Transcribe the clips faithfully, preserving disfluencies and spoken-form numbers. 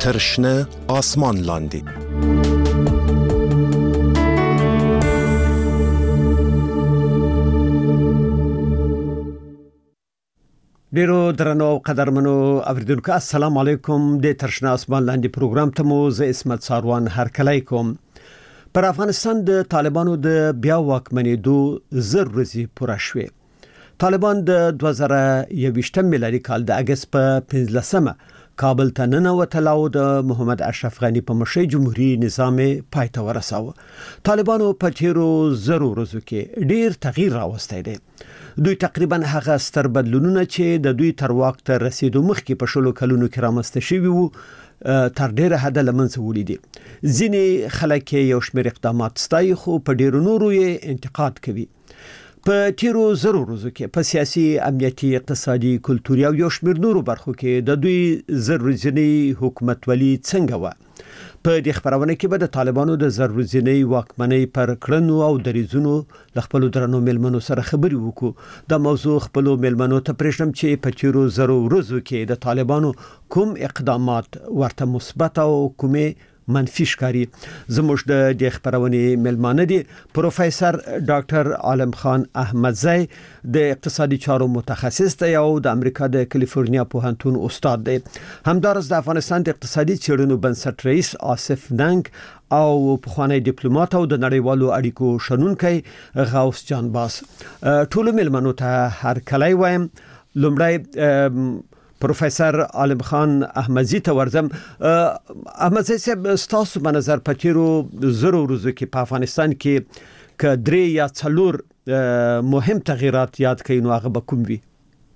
ترشنه آسمان لاندې. ډیرو درنو او قدرمنو اوریدونکو السلام علیکم. د ترشنه آسمان لاندې پروګرام ته مو زه اسمت ساروان هرکلی کوم. پر افغانستان د طالبانو د بیا واکمنېدو زر ورځې پوره شوې. طالبان د دوه زره یوویشتم میلادي کال د اگست په پنځلسمه کابل ته ننوتل او د محمد اشرف غنی په مشرۍ جمهوریت نظام پای ته ورساوه. طالبانو په تیرو زرو ورځو کې ډیر تغییر راوستی دی. دوی تقریبا هغه ستر بدلونونه چې د دوی تر واک ته رسیدو مخکې په شلو کلونو کې رامنځته شوي وو تر ډیره حد له منځه وړي دي. ځینې خلک یو شمېر اقدامات ستایي خو په ډیرو نورو یې انتقاد کوي. په تیرو زرو ورځو کې په سیاسي، امنیتي، اقتصادي، کلتوري او یو شمېر نورو برخو کې د دوی زر ورځنی حکومتولي څنګه وه. په دې خبرونه کې به د طالبانو د زر ورځنی واکمنۍ پر کړنو او دریځونو ل خپل درنو ملمنو سره خبري وکړو. د موضوع خپل ملمنو ته پرېږدم چې په تیرو زرو ورځو کې د طالبانو کوم اقدامات ورته مثبت او کومه منفي ښکاري. زموږ د دې خبرونه ملمانه دي پروفیسور ډاکټر عالم خان احمدزی د اقتصادي چارو متخصص دی او د امریکا د کالیفورنیا پوهنتون استاد دی. همدارس د افغانستان د اقتصادي چارو بنسټ رئیس آصف ننګ او پخوانی ډیپلوماټ او د نړیوالو اړیکو شنونکی غوث جان باس. ټول ملمنو ته هرکلی وایم. لومړی پروفیسور عالم خان احمدزی ته ورځم. احمدزی صاحب ستاسو په نظر په تیرو زرو ورځو کې په افغانستان کې ک درې یا څلور مهم تغیرات یاد کړئ نو هغه به کوم وي؟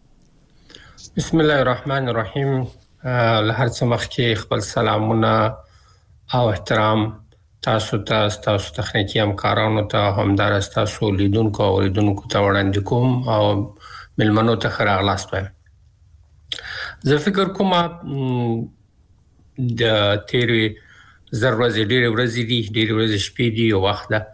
بسم الله الرحمن الرحیم. له هر څه مخکې خپل سلامونه او احترام تاسو ته، تاسو تخنیکی همکارانو ته، همدارس تاسو لیدونکو او اوریدونکو ته وړاندې کوم او ملمنو ته ښه راغلاست وایم. زه فکر کوم د تیرې زر ورځې ډېرې ورځې دي، ډېرې ورځې شپې دي، یو وخت ده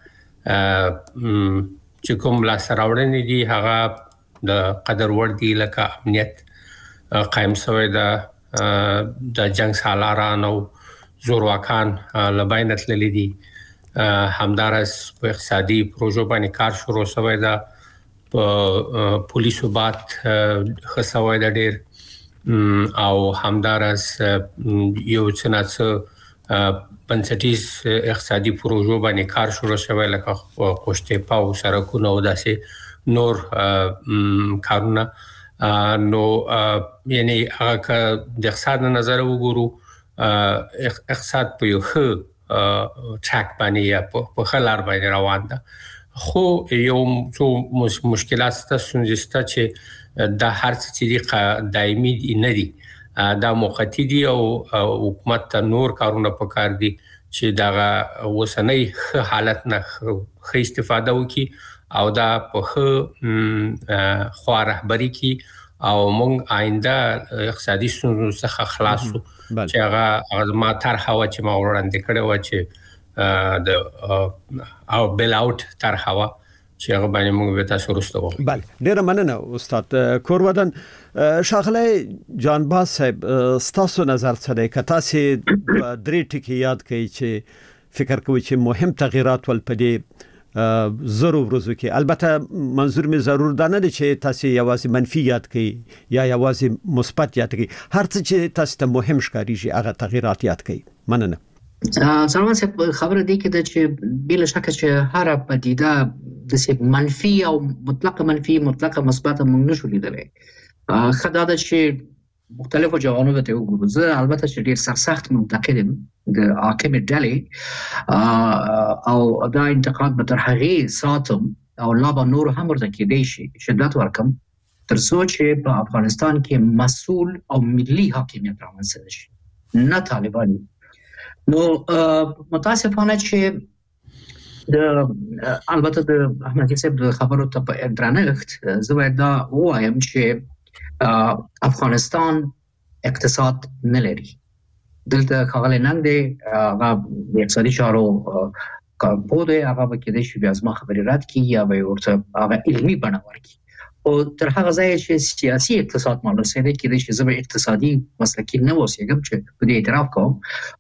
چې کوم لاسته راوړنې دي هغه د قدر وړ دي، لکه امنیت قایم شوی ده، د جنګ سالاران او زورواکان له بینه تللي دي، همدارس په اقتصادي پروژو باندې کار شروع شوی ده، په پولیسو بات ښه شوی ده ډېر، او همدارس یو څه ناڅه بنسټیز اقتصادي پروژو باندې کار شروع شوی لکه قوشتېپه او سړکونه او داسې نور کارونه. نو یعنی هغه د اقتصاد نه نظر وګورو، اقتصاد په یو ښه ټریک باندې یا په ښه لار باندې روان ده. خو یو څو مشکلات شته، ستونزې شته چې دا هر څه چې دایمي نه دي، دا موقتی دي او حکومت ته نور کارونه پکار دي چې دا وسنۍ ښه حالت نه ښه استفاده وکړي او دا په ښه خوا رهبري کړي او موږ آینده اقتصادي ستونزو څخه خلاص شو. چې هغه ما طرحه وه چې ما وړاندې کړې وه چې د او بیل اوټ طرحه وه چې هغه باندې موږ به تاسو وروسته وګورو. بله، ډیره مننه استاد کورودن. شاغلی جان باز صاحب ستاسو نظر څه دی؟ که تاسو درې ټکي یاد کړئ چې فکر کوئ چې مهم تغیرات ول په دې زرو ورځو کې، البته منظور می ضرور دا نه دی چې تاسو یوازې منفي یاد کړئ یا یوازې مثبت یاد کړئ، هر څه چې تاسو ته مهم ښکاري هغه تغیرات یاد کړئ. مننه. سلام صاحب، خبره دی کې چې بلا شک چې هر پدیده د منفي او مطلقه منفي مطلقه مثبت موږ نشو لیدلی. خدای دا چې مختلفو جوانبو ته وګورو. زه البته چې ډیر سرسخت منتقد یم د حاکم ډلې او دا انتقاد به تر هغې ساتم او لا به نور هم ورته کېدی شي شدت ورکم تر څو چې په افغانستان کې مسؤل او ملي حاکمیت رامنځته شي، نه طالباني. نو متاسفانه چې د البته د احمدزي صاحب د خبرو ته په درنښت زه باید دا ووایم چې افغانستان اقتصاد نه لري. دلته ښاغلی ننګ دی، هغه د اقتصادي چارو کارپوه دی، هغه به کېدای شي بیا زما خبرې رد کړي یا به یې ورته هغه علمي بڼه ورکړي. او تر هغه ځای چې سیاسي اقتصاد معلوم سي دی کې چې زما اقتصادي مسلکی نه اوسېږم چې په دې اعتراف کوم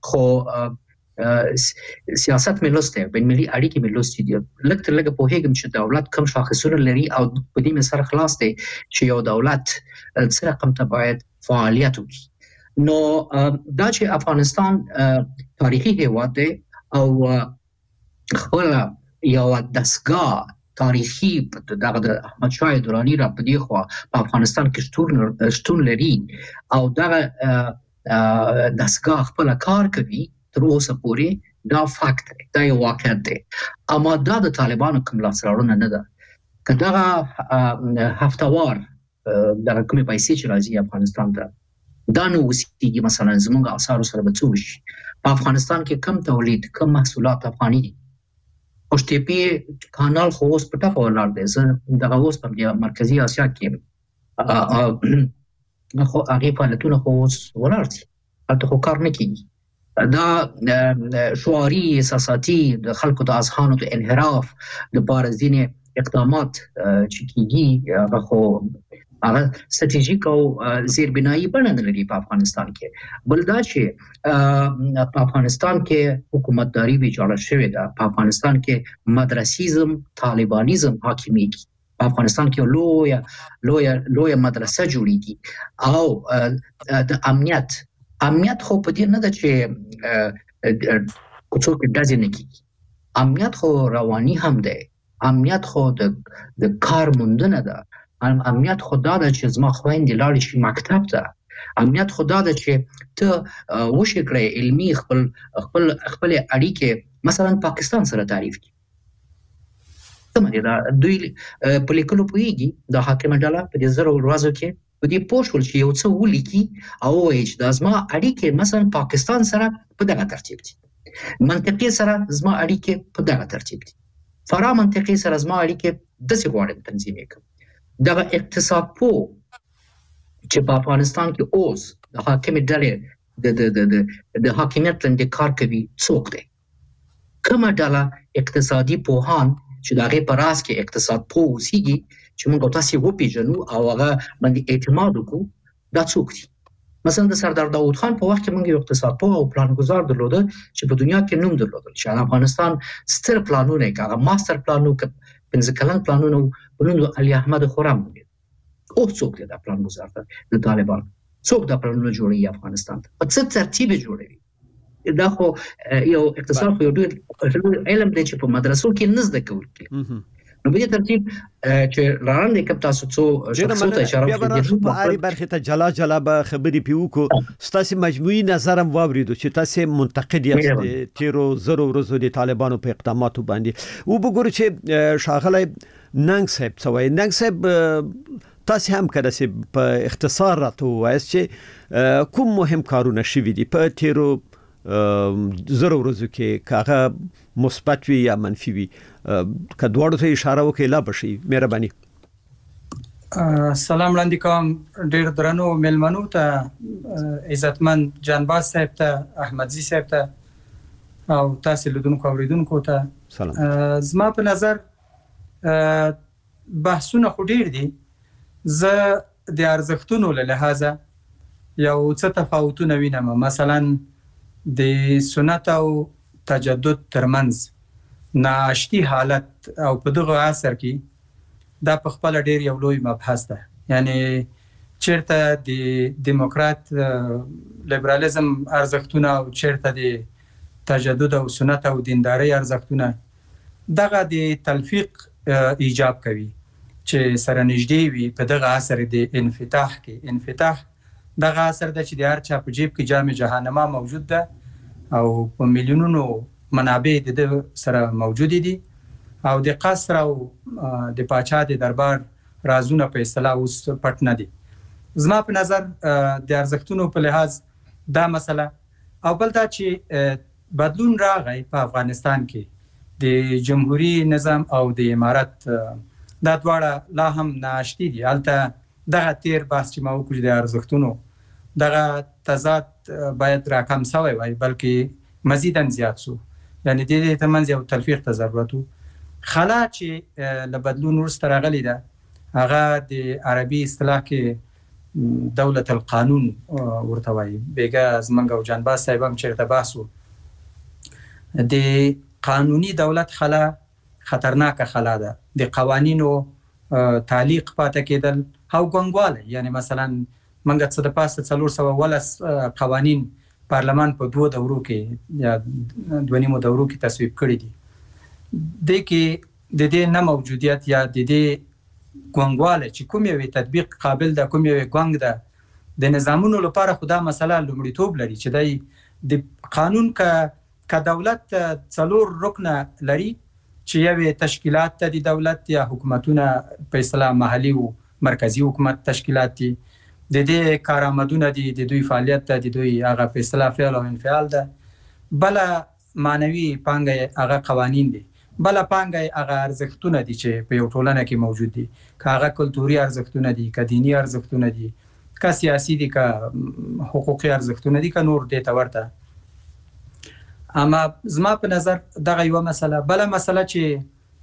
خو سیاست مې لوسته بین ملي اړیکې مې لوستې دي لکه تر لږه پوهېږم چې دولت کوم شاخصونه لري او په دې مې سره خلاص دی چې یو دولت څه رقم ته باید فعالیت وکړي نو دا چې افغانستان تاریخي هیواد دی او خپل یو دستګاه تاریخي دغه د احمد شاه درانی را پدې خو په افغانستان کې شتون لري او دغه دستګاه خپل کار کوي تر اوسه پورې دا فاکت دی دا یو واقعیت دی اما دا د طالبانو کوم لاسته راوړنه نه ده که دغه هفتوار دغه کومې پیسې چې راځي افغانستان ته دا نو اوسېږي مثلا زموږ اسعارو سره به څه وشي په افغانستان کې کم تولید کم محصولات افغاني دي اوشتپی کانال خو اوس په ټاپه ولاړ دی زه دغه اوس په مرکزي اسیا کې خو هغه فعالیتونه خو اوس ولاړ دي هلته خو کار نه کیږي دا شعاري احساساتي د خلکو د اذهانو د انحراف د بار ځینې اقدامات چې کیږي هغه خو هغه ستراتیژیک او زیربنایي بڼه نه لري په افغانستان کې بل دا چې په افغانستان کې حکومتداري ویجاړه شوې ده په افغانستان کې مدرسیزم طالبانیزم حاکمیږي په افغانستان کې لوی لوی لوی مدرسه جوړیږي او د امنیت امنیت خو په دې نه ده چې کوڅو کې دازې نه کیږي امنیت خو رواني هم دی امنیت خو د د کار موندنه ده امنیت خدا ده چې زما خويندې لاړې شي مکتب ته امنیت خدا ده چې ته وشي کړې علمي خپل خپل خپل اړیکې مثلا پاکستان سره تعریف کړي څه دا دوی په لیکلو پوهیږي د حاکم ډله په دې زره ورځو کې په دې پوښتل چې یو څه ولیکي او چې د زما اړیکې مثلا پاکستان سره په دغه ترتیب دي منطقي سره زما اړیکې په دغه ترتیب دي فرا منطقي سره زما اړیکې د څه غواړم تنظیم کړم دغه اقتصاد پو چې په افغانستان کې اوس د حاکم ډلې د د د د حاکمیت لاندې کار کوي څوک دی کومه ډله اقتصادي پوهان چې دغه په راس کې اقتصاد پو اوسېږي چې موږ تاسو یې وپېژنو او هغه باندې اعتماد وکړو دا څوک دي مثلا د سردار داوود خان په وخت کې موږ یو اقتصاد پوه او پلانګذار درلوده چې په دنیا کې نوم درلودل چې افغانستان ستر پلانونه هغه ماستر پلانونه پنځه کلن پلانونه ونو علي احمد خرم او څوک دی دا پلانګذار د طالبان څوک دا پلانونه جوړي افغانستان په څه ترتیب جوړوي دا خو یو اقتصاد خو یو ډېر علم دی چې په مدرسو کې نه زده کول کېږي نو په دې ترتیب چې لاندې کوم تاسو څو شخصیت اشاره کوي په اړ برخه ته جلا جلا به خبرې پیوکو ستاسو مجموعي نظرم واوریدو چې تاسو منتقد یاست تیرو زرو ورځو د طالبانو په اقداماتو باندې او وګورئ چې شاغله ننګ صاحب څوای ننګ صاحب تاسو هم کله چې په اختصار راته وایي چې کوم مهم کارونه شوي دي په تیرو زرو ورځو کې کاغه مثبت وي یا منفي وي که دواړو ته اشاره وکړي لا بشي مهرباني سلام وړاندې کوم ډېر درنو مېلمنو ته عزتمن جانباز صاحب ته احمدزي صاحب ته او تاسو لیدونکو اوریدونکو ته سلام زما په نظر بحثونه خو ډېر دي زه د ارزښتونو له لحاظه یو څه تفاوتونه وینم مثلا د سنت او تجدد ترمنځ ناشتي حالت او په دغه عصر کې دا په خپل ډیر یو لوی مبحث ده یعنی چیرته د دیموکرات لیبرالیزم ارزښتونه او چیرته د تجدد او سنت او دینداري ارزښتونه دغه د تلفیق ایجاب کوي چې سره نږدې وي په دغه عصر د انفتاح کې انفتاح دغه عصر د چې د هر چا په جیب کې جام جهنم موجود ده او په میلیونونو منابع د سره موجود دي او د قصر او د پاچا د دربار رازونه په اصطلاح اوس پټ نه دي زما په نظر د ارزښتونو په لحاظ دا مسله او بل دا چې بدلون راغی په افغانستان کې د جمهوریت نظام او د امارت دا دواړه لا هم ناشتي دي البته دغه تیر بحث چې ما وکړ د ارزښتونو دغه تضاد باید راکم شوی وای بلکې مزیداً زیات شو یعنی د دې ترمنځ یو تلفیق ته ضرورت و خلا چې له بدلون وروسته راغلی ده هغه د عربي اصطلاح کې دولت القانون ورته وایي. بیګا زمنګ او جانباز صاحب هم چیرته باسو د قانوني دولت خلا خطرناکه خلا ده. د قوانینو تعلیق پاتې کېدل او ګونګواله، یعنی مثلا منګه څه د پاسه څلور سوه ولس قوانین پارلمان په دوه دورو کې یا دوه نیمو دورو کې تصویب کړي دي. د کې د دې نه موجودیت یا د دې ګونګواله چې کوم یو تطبیق قابل ده، کوم یو ګونګ ده، د نظامونو لپاره خدا مسله لومړیتوب لري چې دای د قانون کا کا دولت څلور رکنه لري چې یو تشکیلات ته د دولت یا حکومتونه په اصطلاح محلي او مرکزی حکومت تشکیلات دي. د دې کارآمدونه دي، د دوی فعالیت ته د دوی هغه په اصطلاح فعل او انفعال ده. بل معنوي پانګه هغه قوانین دي، بل پانګه هغه ارزښتونه دي چې په یو ټولنه کې موجود دي، که هغه کلتوري ارزښتونه دي، که دینی ارزښتونه دي، که سیاسي دي، که حقوقي ارزښتونه دي، که نور دې ته ورته. اما زما په نظر دغه یو مسله. بل مسله چې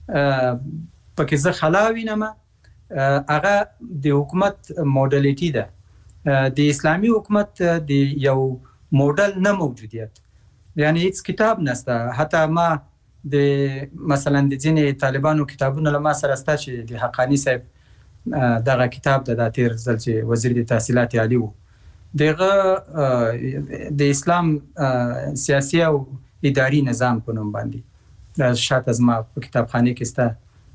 پکې زه خلا وینم هغه د حکومت موډلیټي ده. د اسلامي حکومت د یو موډل نه موجودیت، یعنی هیڅ کتاب نشته. حتی ما د مثلا د ځینې طالبانو کتابونه لما سره ستا چې د حقانی صاحب دغه کتاب د داتیر ځل چې وزیر د تحصیلات عالی وو، دغه د اسلام سیاسي او اداري نظام په نوم باندې شاته زما په کتابخانه کې ستا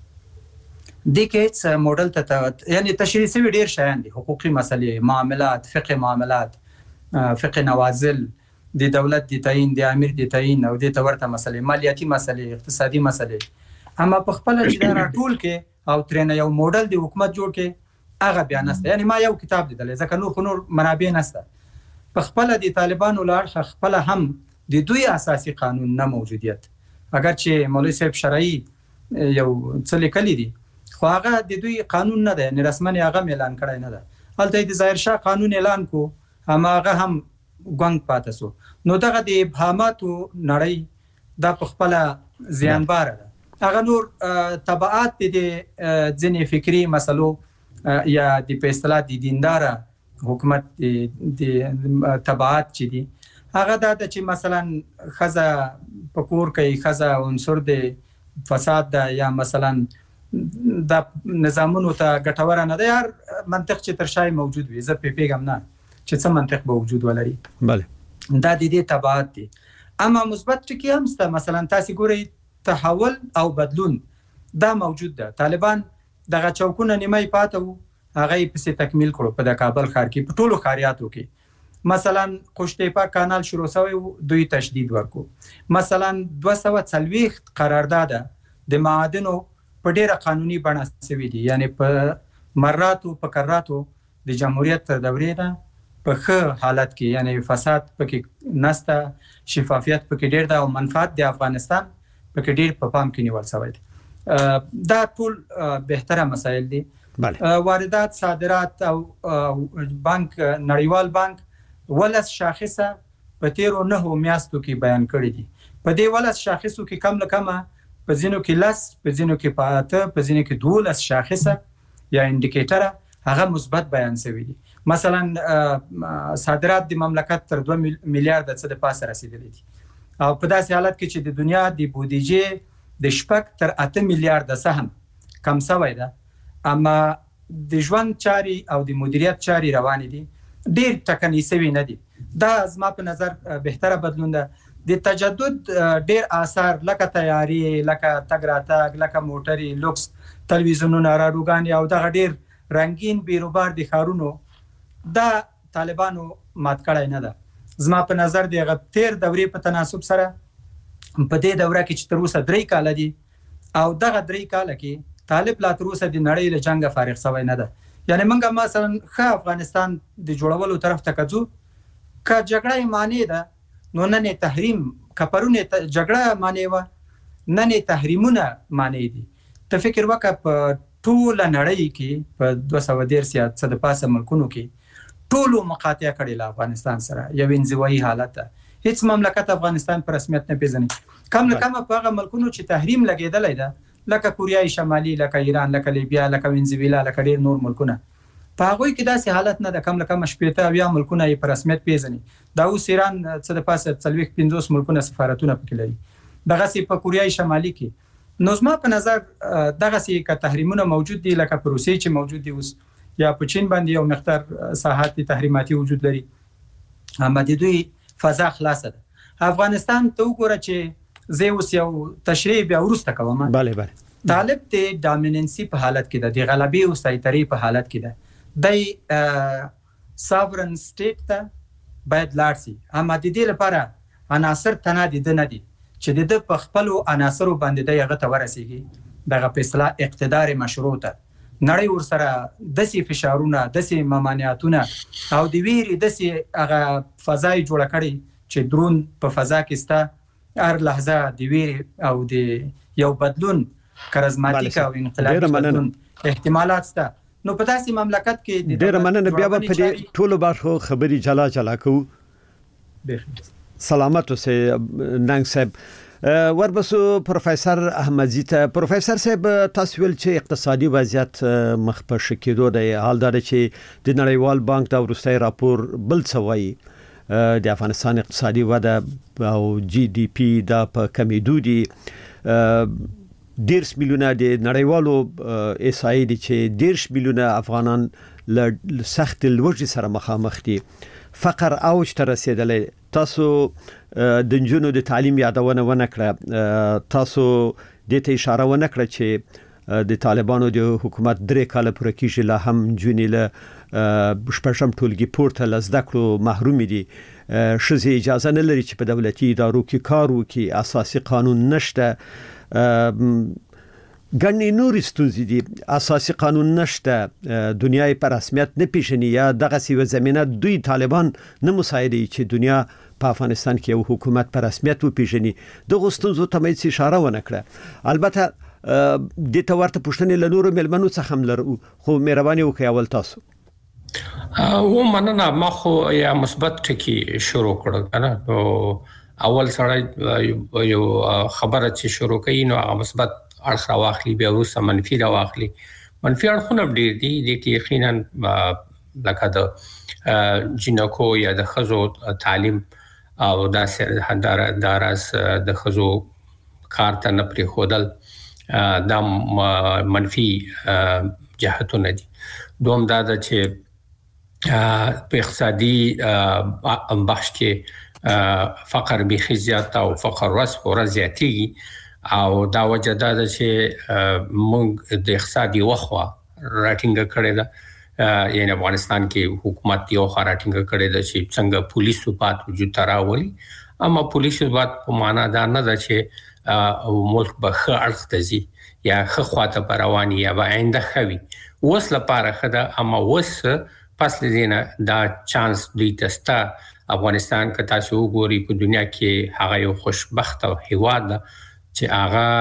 د کې موډل ته یعنی تشریح شوی ډیر شیان دي، حقوقي مسلې، معاملات، فقه معاملات، فقه نوازل، د دولت د تعیین، د امیر د تعیین او د تورته مسلې، مالیاتي مسلې، اقتصادي مسلې. اما په خپل چې دا راټول کې او ترنه یو موډل د حکومت جوړ کې هغه بیان نشته. یعنی ما یو کتاب لیدل ځکه نور نور منابع نشته. په خپل د طالبانو لار خپل هم د دوی اساسي قانون نه موجودیت، اگر چې مولوی صاحب شرعي یو څه لیکلي دي خو هغه د دوی قانون نه ده، یعنی رسماً هغه اعلان کړی نه ده. هلته د ظاهر شاه قانون اعلان کو، اما هغه هم ګونګ پاتې سو. نو دغه د ابهاماتو نړۍ دا په خپل زیانبار ده. هغه نور تبعات د ځینې فکری مسلو یا د په اصطلاح د دیندار حکومت د تبعات چې دي هغه دا چې مثلا خزه پکور کوي، خزه عنصر د فساد ده، یا مثلا د نظامونو ته ګټور نه ده. هر منطق چې تر شای موجود وي، زه په پیغام نه چې څه منطق به وجود ولري. بله دا د دې تبعات دي. اما مثبت ټکی هم سته. مثلا تاسو ګورئ تحول او بدلون دا موجود ده. طالبان دغه چوکونه نیمه پاتې وو، هغه په څه تکمیل کړو په د کابل ښار کې، په ټولو ښاریاتو کې. مثلا قشتېپا کانال شروع شوی، دوی تشدید ورکو. مثلا دوه سوه څلوېښت قرارداد د معادنو په ډیره قانوني بڼه شوی دي، یعنی په مراتو په کراتو د جمهوریت تر دورې نه په ښه حالت کې، یعنی فساد پکې نسته، شفافیت پکې ډیر ده او منفعت د افغانستان پکې ډیر په پام کې نیول شوی دی. دا ټول بهتره مسایل دي. واردات، صادرات او بانک، نړیوال بانک ولس شاخصه په تیرو نهو میاشتو کې بیان کړی دي. په دې ولس شاخصو کې کم لکمه په ځینو کې لس، په ځینو کې پاته، په ځینو کې دولس شاخصه یا انډیکیټر هغه مثبت بیان شوی دي. مثلا صادرات د مملکت تر دوه میلیارډ څخه د پاسه رسیدلي دي، او په داسې حالت کې چې د دنیا د بودیجې د شپږ تر اته میلیارډ سهم کم شوی ده، اما د ژوند چاري او د مدیریت چاري روان دي، ډیر ټکنی شوی نه دي. دا زما په نظر بهتره بدلون ده. د تجدد ډیر آثار لکه تیاری، لکه تګ راتګ، لکه موټري، لوکس تلویزیونونه، راډیوګانې او دغه ډیر رنگین بیروبار د ښارونو دا طالبانو مات کړی نه ده. زما په نظر دغه تیر دورې په تناسب سره په دې دوره کې چې تر اوسه درې کاله دي او دغه درې کاله کې طالب لا تر اوسه د نړۍ له جنګه فارغ شوی نه ده. یعنی موږ مثلا ښه افغانستان د جوړولو طرف ته کځو، که جګړه معنی ده نو نن تحریم، که پرونه جګړه معنی و نن تحریمونه معنی دي. ته فکر وکړه په ټول نړۍ کې په دوه سوه دېرش یا څه د پاسه ملکونو کې ټولو مقاطعه کړې له افغانستان سره، یو انزوایي حالت ده. هیڅ مملکت افغانستان په رسمیت نه پیژني. کم نه کم په هغه ملکونو چې تحریم لګېدلی ده لکه کوریای شمالي، لکه ایران، لکه لیبیا، لکه وینزویلا، لکه ډیر نور ملکونه. په هغه کې داسې حالت نه د کم لکه شپېته بیا ملکونه یې په رسمیت پیژني. دا اوس ایران څه د پاسه څلوېښت پنځوس ملکونه سفارتونه پکې لري. دغه سي په کوریای شمالي کې نو زما په نظر دغه سي که تحریمونه موجود دي لکه په روسیې چې موجود دي اوس، یا په چین باندې یو مقدار ساحات تحریماتي وجود لري، اما د دوی فضا خلاصه ده. افغانستان ته وګوره چې زه اوس یو تشریح بیا ورسته کوم. بله بله طالب د ډامیننسي په حالت کې ده، د غلبې او سیطرې په حالت کې ده. د ساورن سټیټ ته باید لاړ شي، اما د دې لپاره عناصر تنادي د نه دي چې د په خپل عناصرو باندې د هغه ته ورسیږي دغه په اصطلاح اقتدار مشروع ته. نړۍ ورسره داسې فشارونه، داسې ممانعتونه او د ویرې داسې هغه فضای جوړه کړي چې درون په فضا کې ستا هر لحظه د ویرې او د یو بدلون کرزماتیک او انقلابي بدلون احتمالات ستا. نو په داسې مملکت کې ډېر مننه. بیا به په دې ټولو برخو خبرې جلا جلا کوو. سلامت اوسئ ننګ صاحب. وربسو پروفیسور احمدزی ته. پروفیسور صاحب تاسو ویل چې اقتصادي وضعیت مخ په شکېدو دی. حال دا چې د نړیوال بانک دا وروستي راپور بل څه وایي، د افغانستان اقتصادي وده او جی ډي پی دا په کمیدو دي. دیرش میلیونه د نړیوالو ایسای دي چې دیرش میلیونه افغانان له سخت لوږې سره مخامخ دي. فقر اوج ته رسیدلی. تاسو د نجونو د تعلیم یادونه ونه کړه، تاسو د ته اشاره ونه کړه چې د طالبانو د حکومت درې کال پر کېږي لا هم جونې له شپږم ټولګي پورته له زده کړو محروم دي. ښځې اجازه نه لري چې په دولتي ادارو کې کار وکړي، اساسي قانون نشته، ګڼې نورې ستونزې دي، اساسي قانون نشته، دنیا یې په رسمیت نه پیژني، یا دغسې یوه زمینه دوی طالبان نه مساعدوي چې دنیا په افغانستان کې یو حکومت په رسمیت وپیژني. دغو ستونزو ته مې اشاره ونه کړه. البته دې ته ورته پوښتنې له نورو مېلمنو څخه هم لرو، خو مهرباني وکړئ اول تاسو. و مننه. ما خو یا مثبت ټکی شروع کړ کنه. نو اول سره یو خبره چې شروع کړي نو هغه مثبت اړخ راواخلي، بیا وروسته منفي راواخلي. منفي اړخونه ډېر دي. د کې یقینا لکه د جنکو یا د ښځو تعلیم او داسې داراز د ښځو کار ته نه پرېښودل، دا منفي جهتونه دي. دوم دا ده چې په اقتصادي بحث کې فقر بیخي زیات او فقر ورځ په ورځ زیاتېږي، او دا وجه دا ده چې موږ د اقتصادي وخوه راټینګه کړې ده. یعنی افغانستان کې حکومت یو خراټینګه کړې ده چې څنګه پولیس ثبات وجود ته راولي، اما پولیس ثبات په معنا دا نه ده چې ملک به ښه اړخ ته ځي یا ښه خواته به رواني یا به آینده ښه وي. اوس لپاره ښه ده، اما اوس پس له دې نه دا چانس دوی ته شته. افغانستان که تاسو وګورئ په دنیا کې هغه یو خوشبخته هیواد ده چې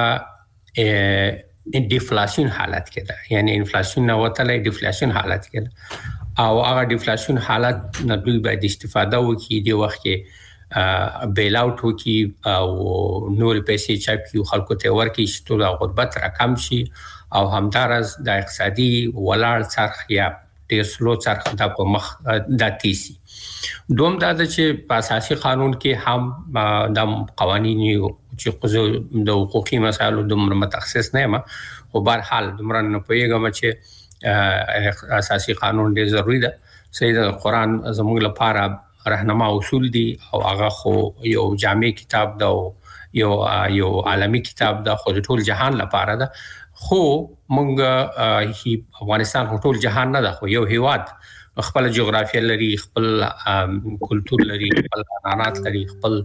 هغه ډیفلاسیون حالت کې ده، یعنی انفلاسیون نه وتلی ډیفلاسیون حالت کې ده، او هغه ډیفلاسیون حالت نه دوی باید استفاده وکړي، د وخت کې بیل اوټ وکړي او نور پیسې چاپ کړي خلکو ته ورکړي چې ټول غربت راکم شي، او همدارس د اقتصادي ولاړ څرخ یا ډېر سلو څرخ دا په مخ دا تیسي. دوم دا ده چې په اساسي قانون کې هم د قوانین چې د حقوقي مسایلو دومره متخصص نه یم، خو بهرحال دومره نه پوهېږم چې اساسي قانون ډېر ضروري ده. سید قرآن زموږ لپاره رهنما اصول دي او هغه خو یو جامع کتاب ده او یو یو عالمي کتاب ده، خو د ټول جهان لپاره ده. خو موږ افغانستان خو ټول جهان نه ده، خو یو هیواد خپل جغرافیه لري، خپل کلتور لري، خپل عنعنات لري، خپل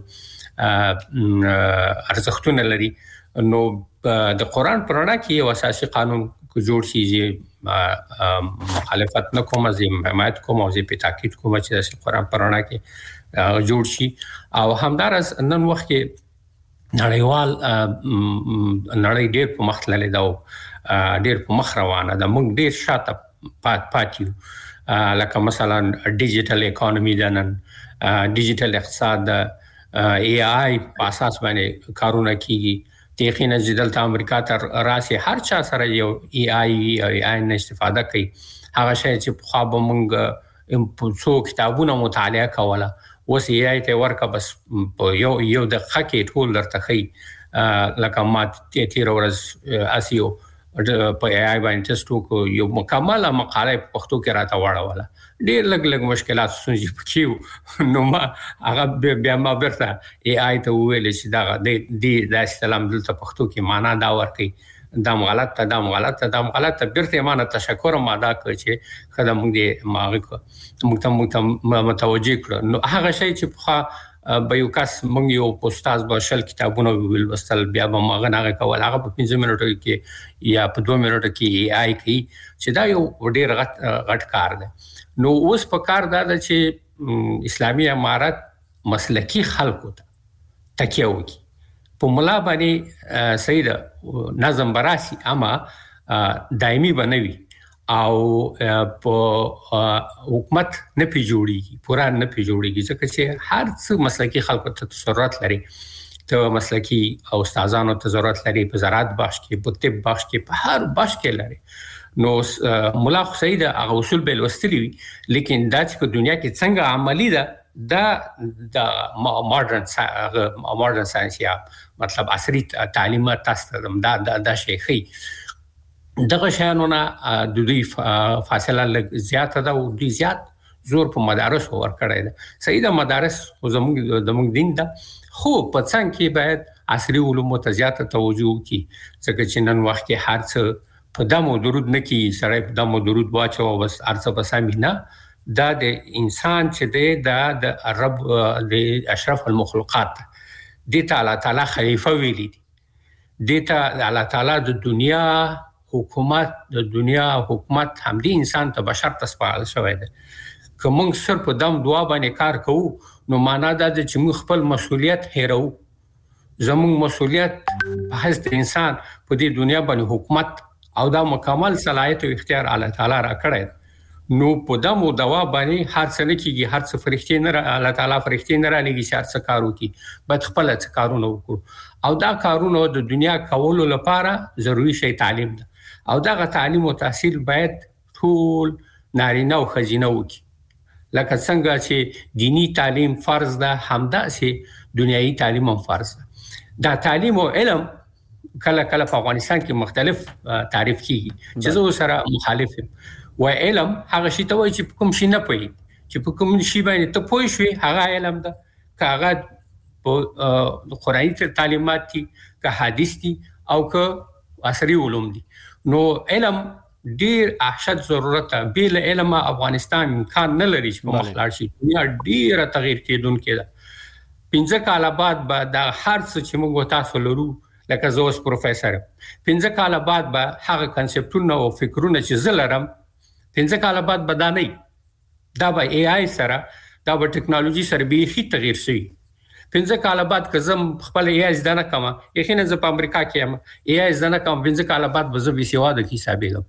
ارزښتونه لري. نو د قرآن پر رڼا کې یو اساسي قانون کو جوړ شي چې مخالفت نه کوم، زه حمایت کوم او زه په تاکید کوم چې د قرآن پر رڼا کې جوړ شي. او همدارس نن وخت کې نړیوال نړۍ ډېر په مخ تللې ده او ډېر په مخ روانه ده. موږ ډېر شاته پات پاتیو، لکه مثلا ډیجیټل اکانومي ده، نن ډیجیټل اقتصاد ده، ای آی په اساس باندې کارونه کیږي، چې خینه جدل ته امریکا ته راسي هر چا سره یو ای آی او ای آی نه استفاده کوي هغه شی چې په خو مونږ امپوسو کتابونه مطالعه کوله اوس ای آی ته ورکه بس یو یو د خکې ټول درته خي لکه ما تیر ورځ اسیو په ای آی باندې تاسو کو یو مکمله مقاله په پښتو کې راته واړوله ډېر لګ لګ مشکلات سونجي پکيو نو ما هغه بیا ما برته ای آی ته ویل چې دا د د سلام دلته پښتو کې معنا دا ورکي دا غلط ته دا غلط ته دا غلط ته برته معنا تشکر ما دا کوي چې خدای موږ دې ماغه کو موږ ته موږ ته متوجي کړو نو هغه شی چې په به یو کس مونږ یو پوسټاز به شل کتابونه ویل وستل بیا به ماغه نه کول هغه په پنځه منټو کې یا په دوه منټو کې ای آی کې چې دا یو ډېر غټ غټ کار دی نو اوس په کار دا چې اسلامي امارت مسلکی خلکو ته تکیه وکړي په ملا باندې سید نظم براسي اما دایمي بنوي او په حکومت نه پی جوړیږي پورا نه پی جوړیږي ځکه چې هر څه مسلکی خلکو ته ضرورت لري ته مسلکی او استادانو ته ضرورت لري په زراعت بخش کې په طب بخش کې په هر بخش کې لري نو مولا سید هغه اصول به لوستلی لیکن دا چې په دنیا کې څنګه عملی ده دا د ماډرن ماډرن ساينس یا مطلب عصري تعلیم تاسو دا دا شي خي دغه شانونه د دوی فاصله لږ زیاته ده او دوی زیات زور په مدارس ور کړی ده صحیح ده مدارس خو زموږ د موږ دین ده خو په څنګه کې باید عصري علوم ته زیاته توجه وکړي ځکه چې نن وخت کې هر څه په دمو درود نه کی سره په دمو درود واچو بس ارڅ په سامینه دا د انسان چې د د رب د اشرف المخلوقات د تعالی تعالی خلیفہ ویلي دي د تعالی تعالی د دنیا حکومت د دنیا حکومت هم دي انسان ته بشر ته سپارل شوی دی کوم صرف په دم دعا باندې کار کوو نو معنا دا چې موږ خپل مسؤلیت هېرو زموږ مسؤلیت په حیث انسان په دې دنیا باندې حکومت او دا مکمل صلاحیت او اختیار الله تعالی را کړی نو په دم او دوا باندې هر څه نه کیږي هر څه فرښتې نه الله تعالی فرښتې نه را لګي چې هر څه کارو کی بد خپل څه کارونه وکړو او دا کارونه د دنیا کولو لپاره ضروری شی تعلیم ده او دغه تعلیم او تحصیل باید ټول نارینه او خزینه وکړي لکه څنګه چې دینی تعلیم فرض ده همدا سي دنیوي تعلیم هم فرض ده دا تعلیم او علم کله کله په افغانستان کې مختلف تعریف کیږي چې زه سره مخالف یم و علم هغه شی ته وایي چې کوم شي نه پوي چې په کوم شي باندې ته پوي شوي هغه علم ده کاغه په قرآني تعلیمات دي که حدیث دي او که عصري علوم دي نو علم ډیر احشد ضرورت ده بیل علم افغانستان امکان نه لري چې په مخلاړ شي دنیا ډیره تغییر کېدونکې ده پنځه کاله بعد به دا هر څه چې موږ تاسو لرو لکه زه اوس پروفیسور پنځه کاله بعد به هغه کنسپټونه او فکرونه چې زه لرم پنځه کاله بعد به دا نه دا به ای آی سره دا به ټکنالوژي سره بیخي تغییر شي پنځه کاله بعد که زم خپل ای آی زده نه کوم یقینا زه په امریکا کې یم ای آی زده نه کوم پنځه کاله بعد به زه بي سواده کې حسابېږم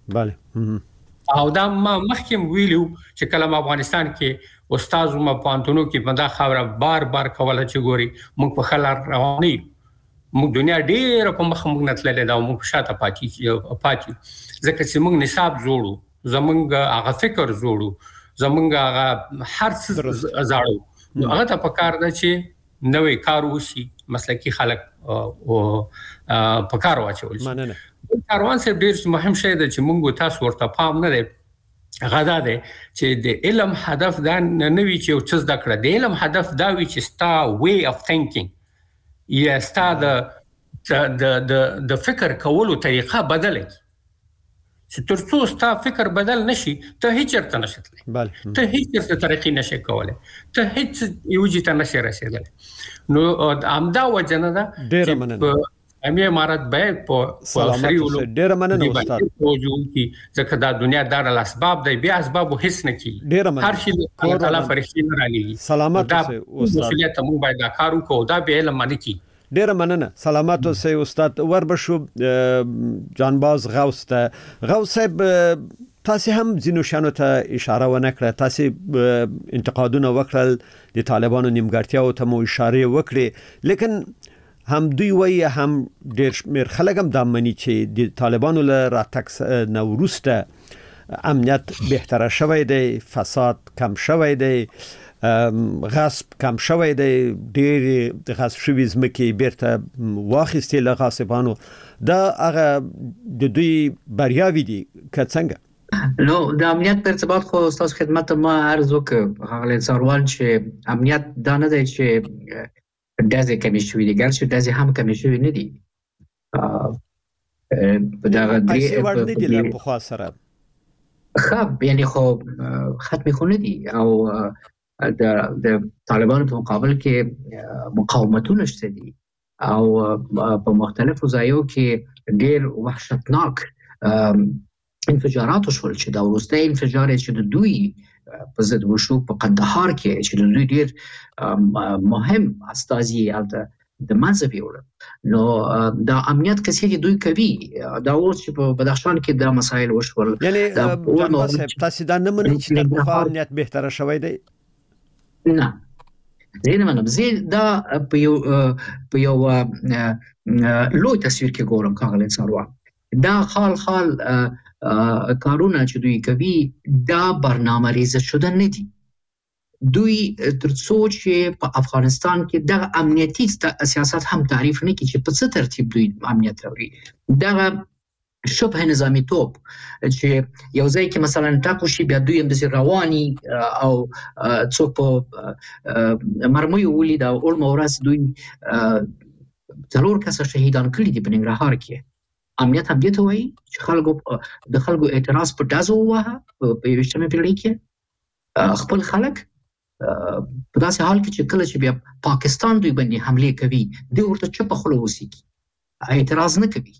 bale او دا ما مخکې ویلو چې کله افغانستان کې استاد ما پانتونو کې بندا خبره بار بار کوله چې ګوري موږ په خلار رواني موږ دنیا ډېر په مخ موږ نتللې دا موږ شاته پاتې پاتې ځکه چې موږ نصاب جوړو زمونږ هغه فکر جوړو زمونږ هغه هر څه زاړو نو هغه ته پکار ده چې نوې کار وشي مسلکی خلک او پکار واچول شي مننه کاروان سره ډېر مهم شی ده چې موږ تاسو ورته پام نه دی غدا ده چې د علم هدف دا نه وی چې څه زده کړه د علم هدف دا وی چې ستا وی اف تھینکینګ یا ستا د د د فکر کولو طریقه بدله چې ترڅو ستا فکر بدل نشي ته هیڅ چرته نشته bale ته هیڅ څه طریقې نشي کولای ته هیڅ یو ځای ته نشي رسیدلی نو امدا وجنه ده ډېر مننه امي امارات به په سری ولو ډېر مننه استاد توجه ځکه دا دنیا دار الاسباب دی بیا اسباب هیڅ نه کی ډېر مننه هر شي الله تعالی فرښتې نه را لګي سلامت اوسه استاد مسؤلیت مو باید دا کار وکړو دا به علم باندې کی ډیره مننه سلامات اوسئ استاد وربشو جانباز غوث ته غوث صاحب تاسو هم زینو شانو ته اشاره ونه کړه تاسو انتقادونه وکړل د طالبانو نیمګړتیاو ته مو اشاره وکړه لیکن هم دوی وایي هم ډېر شمېر خلک هم دا مني چې د طالبانو له راتګ نه وروسته امنیت بهتره شوی دی، فساد کم شوی دی، غصب کم شوی دی، ډېر غصب شوي ځمکې بیرته واخیستې له غاصبانو. دا هغه د دوی بریاوې دي که څنګه؟ نو د امنیت په ارتباط خو ستاسو خدمت ما عرض وکړ هغه څاروان چې امنیت دا نه دی چې ډزې کمې شوي دي، ګرچې ډزې هم کمې شوي نه دي. په دغه پیسې وړ نه دي له پخوا سره ښه، یعنې خو ختمې خو نه دي او د د طالبانو په مقابل کې مقاومتونه شته دي او په مختلفو ځایو کې ډېر وحشتناک انفجارات وشول چې دا وروستی انفجار چې د دوی په ضد وشو په قندهار کې چې د دوی ډېر مهم استازي هلته د منځه ویوړل. نو دا امنیت کسې دوی کوي، دا اوس چې په بدخشان کې دا مسایل وشول. یعنې تاسو دا نه منئ چې تر پخوا امنیت بهتره شوی دی؟ نه، زه نه منم. زه دا په یو په یو لوی تصویر کې ګورم ښاغلی څاروان. دا خال خال کارونه چې دوی کوي دا برنامه ریزه شده نه دي. دوی تر څو چې په افغانستان کې دغه امنیتي سیاست هم تعریف نه کړي چې په څه ترتیب دوی امنیت راوړي، دغه شبه نظامی توپ چې یو ځای کې مثلا ټاکو شي بیا دوی هم داسې رواني او څوک په مرمیو ولید او اولمه ورځ دوی څلور کسه شهیدان کړي دي په ننګرهار کې. امنیت هم دې ته وایي چې خلکو د خلکو اعتراض په ډزو ووهه په یویشتمه پېړۍ کې خپل خلک په داسې حال کې چې کله چې بیا پاکستان دوی باندې حملې کوي دوی ورته چپه خوله اوسېږي، اعتراض نه کوي.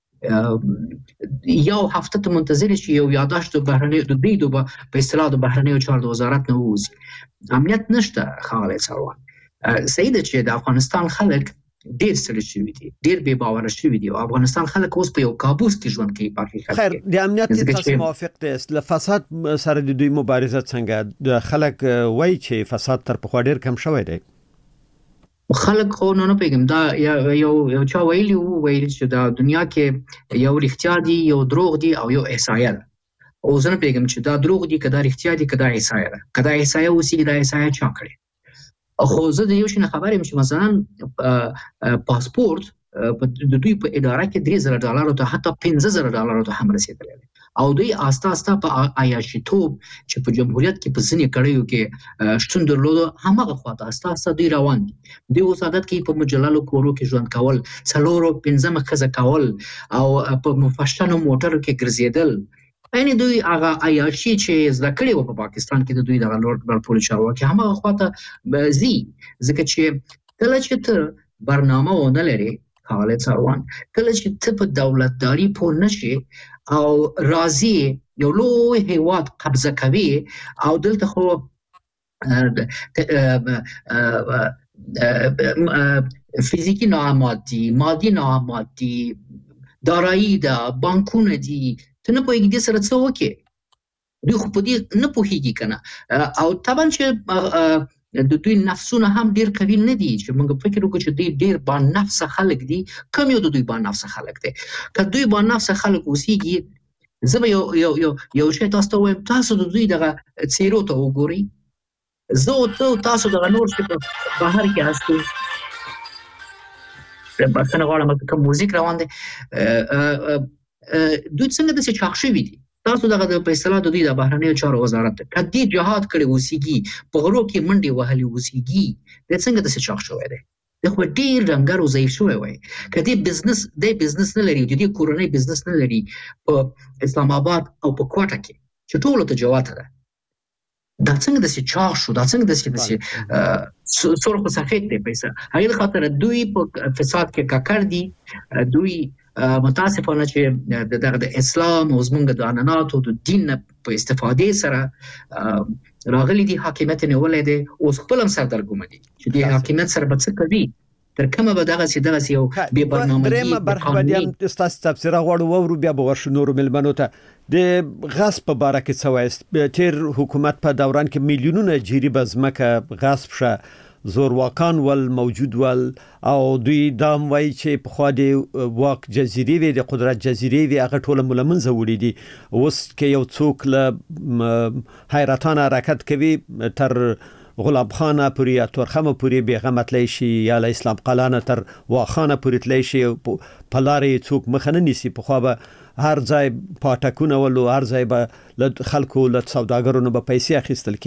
یو هفته ته منتظر چې یو یاداشت د بهرنیو د دوی د په اصطلاح د بهرنیو چارو د وزارت نه ووځي. امنیت نشته ښاغلی څاروان. صحیح ده چې د افغانستان خلک ډېر ستړي شوي دي، ډېر بې باوره شوي دي او افغانستان خلک اوس په یو کابوس کې ژوند کوي په حقیقت کې. خیر، د امنیت تاسو موافق دي؟ له فساد سره د دوی مبارزه څنګه؟ د خلک وایي چې فساد تر پخوا ډېر کم شوی دی. خلک خو نو نه پیږم دا یو یو چا ویلي وو ویل چې دا دنیا کې یو رښتیا دي، یو دروغ دي او یو احصایه ده. او زه نه پیږم چې دا دروغ دي که دا رښتیا دي که دا احصایه ده. که دا احصایه اوسېږي دا احصایه چا کړې؟ خو زه د یو شي نه خبر یم چې مثلا پاسپورت د دوی په اداره کې درې زره ډالرو ته حتی پنځه زره ډالرو ته هم رسېدلی دی او دوی آسته آسته په عیاشیتوب چې په جمهوریت کې په ځینې کړیو کې شتون درلوده هماغه خواته آسته آسته دوی روان دي. دوی اوس عادت کوي په مجللو کورو کې ژوند کول، څلورو پنځمه ښځه کول او په مفشنو موټرو کې ګرځېدل. یعنې دوی هغه عیاشي چې زده کړې وه په پاکستان کې د دوی دغه لوړ پوړو چارواکي هماغه خواته ځي. ځکه چې کله چې ته برنامه ونه لرې ښاغلی څاروان، کله چې ته په دولتداري پوه نه شې او راځي یو لوی هیواد قبضه کوي او دلته خو فیزیکی نااماد دي، مادي نااماد دي، دارایی ده، بانکونه دي، ته نه پوهېږي دې سره څه وکړې. دوی خو په دې نه پوهېږي که نه. او طبعا چې د دوی نفسونه هم ډېر قوي نه دي چې موږ فکر وکړو چې دوی ډېر با نفسه خلک دي. کم یو د دوی با نفسه خلک دی. که دوی با نفسه خلک اوسېږي، زه به یو یو یو یو شی تاسو ته ووایم، تاسو د دوی دغه څېرو ته وګورئ. زه او ته تاسو دغه نور چې په بهر کې هستو، بخښنه غواړم کوم موزیک روان دی، دوی څنګه داسې چاق شوي دي. تاسو دغه د په اصطلاح د دوی د بهرنیو چارو وزارت ته که دې جهاد کړی اوسېږي، په غرو کې منډې وهلې اوسېږي، دی څنګه داسې چاق شوی دی؟ دی خو ډېر ډنګر او ضعیف شوی وای. که دې بزنس دی بزنس نه لري، د دې کورنۍ بزنس نه لري په اسلام آباد او په کوټه کې چې ټولو ته جواته ده، دا څنګه داسې چاق شو؟ دا څنګه داسې داسې سرخ و سفید دی پیسه؟ هغې د خاطره دوی په فساد کې ککړ دي. دوی متاسفانه چې دغه د اسلام او زمونږ د عنعناتو د دین نه په استفادې سره راغلي دي، حاکمیت یې نیولی دی. اوس خپل هم سردرګمه دي چې دې حاکمیت سره به څه کوي، تر کومه به دغسې دغسې یو بې برنامهګي. درېیمه برخه به دې هم ستاسو تبصره غواړو واورو، بیا به ورشو نورو مېلمنو ته. د غصب په باره کې څه وایست؟ تېر حکومت په دوران کې میلیونونه جریبه ځمکه غصب شه، زورواکان ول موجود ول او دوی دام وای چې په خوا دی واک جزيري وي د قدرت جزيري وي هغه ټول ملمنځه وړي دي اوس کې یو څوک له حیرتانه حرکت کوي تر غلام خانه پوری یا تورخمه پوری بیغه متلی شي یا له اسلام قلانه تر واخانه پوری تلی شي په لارې څوک مخنه نیسی په خوا به هر ځای پټکونه ولو هر ځای به له خلکو له سوداګرونو به پیسې اخیستل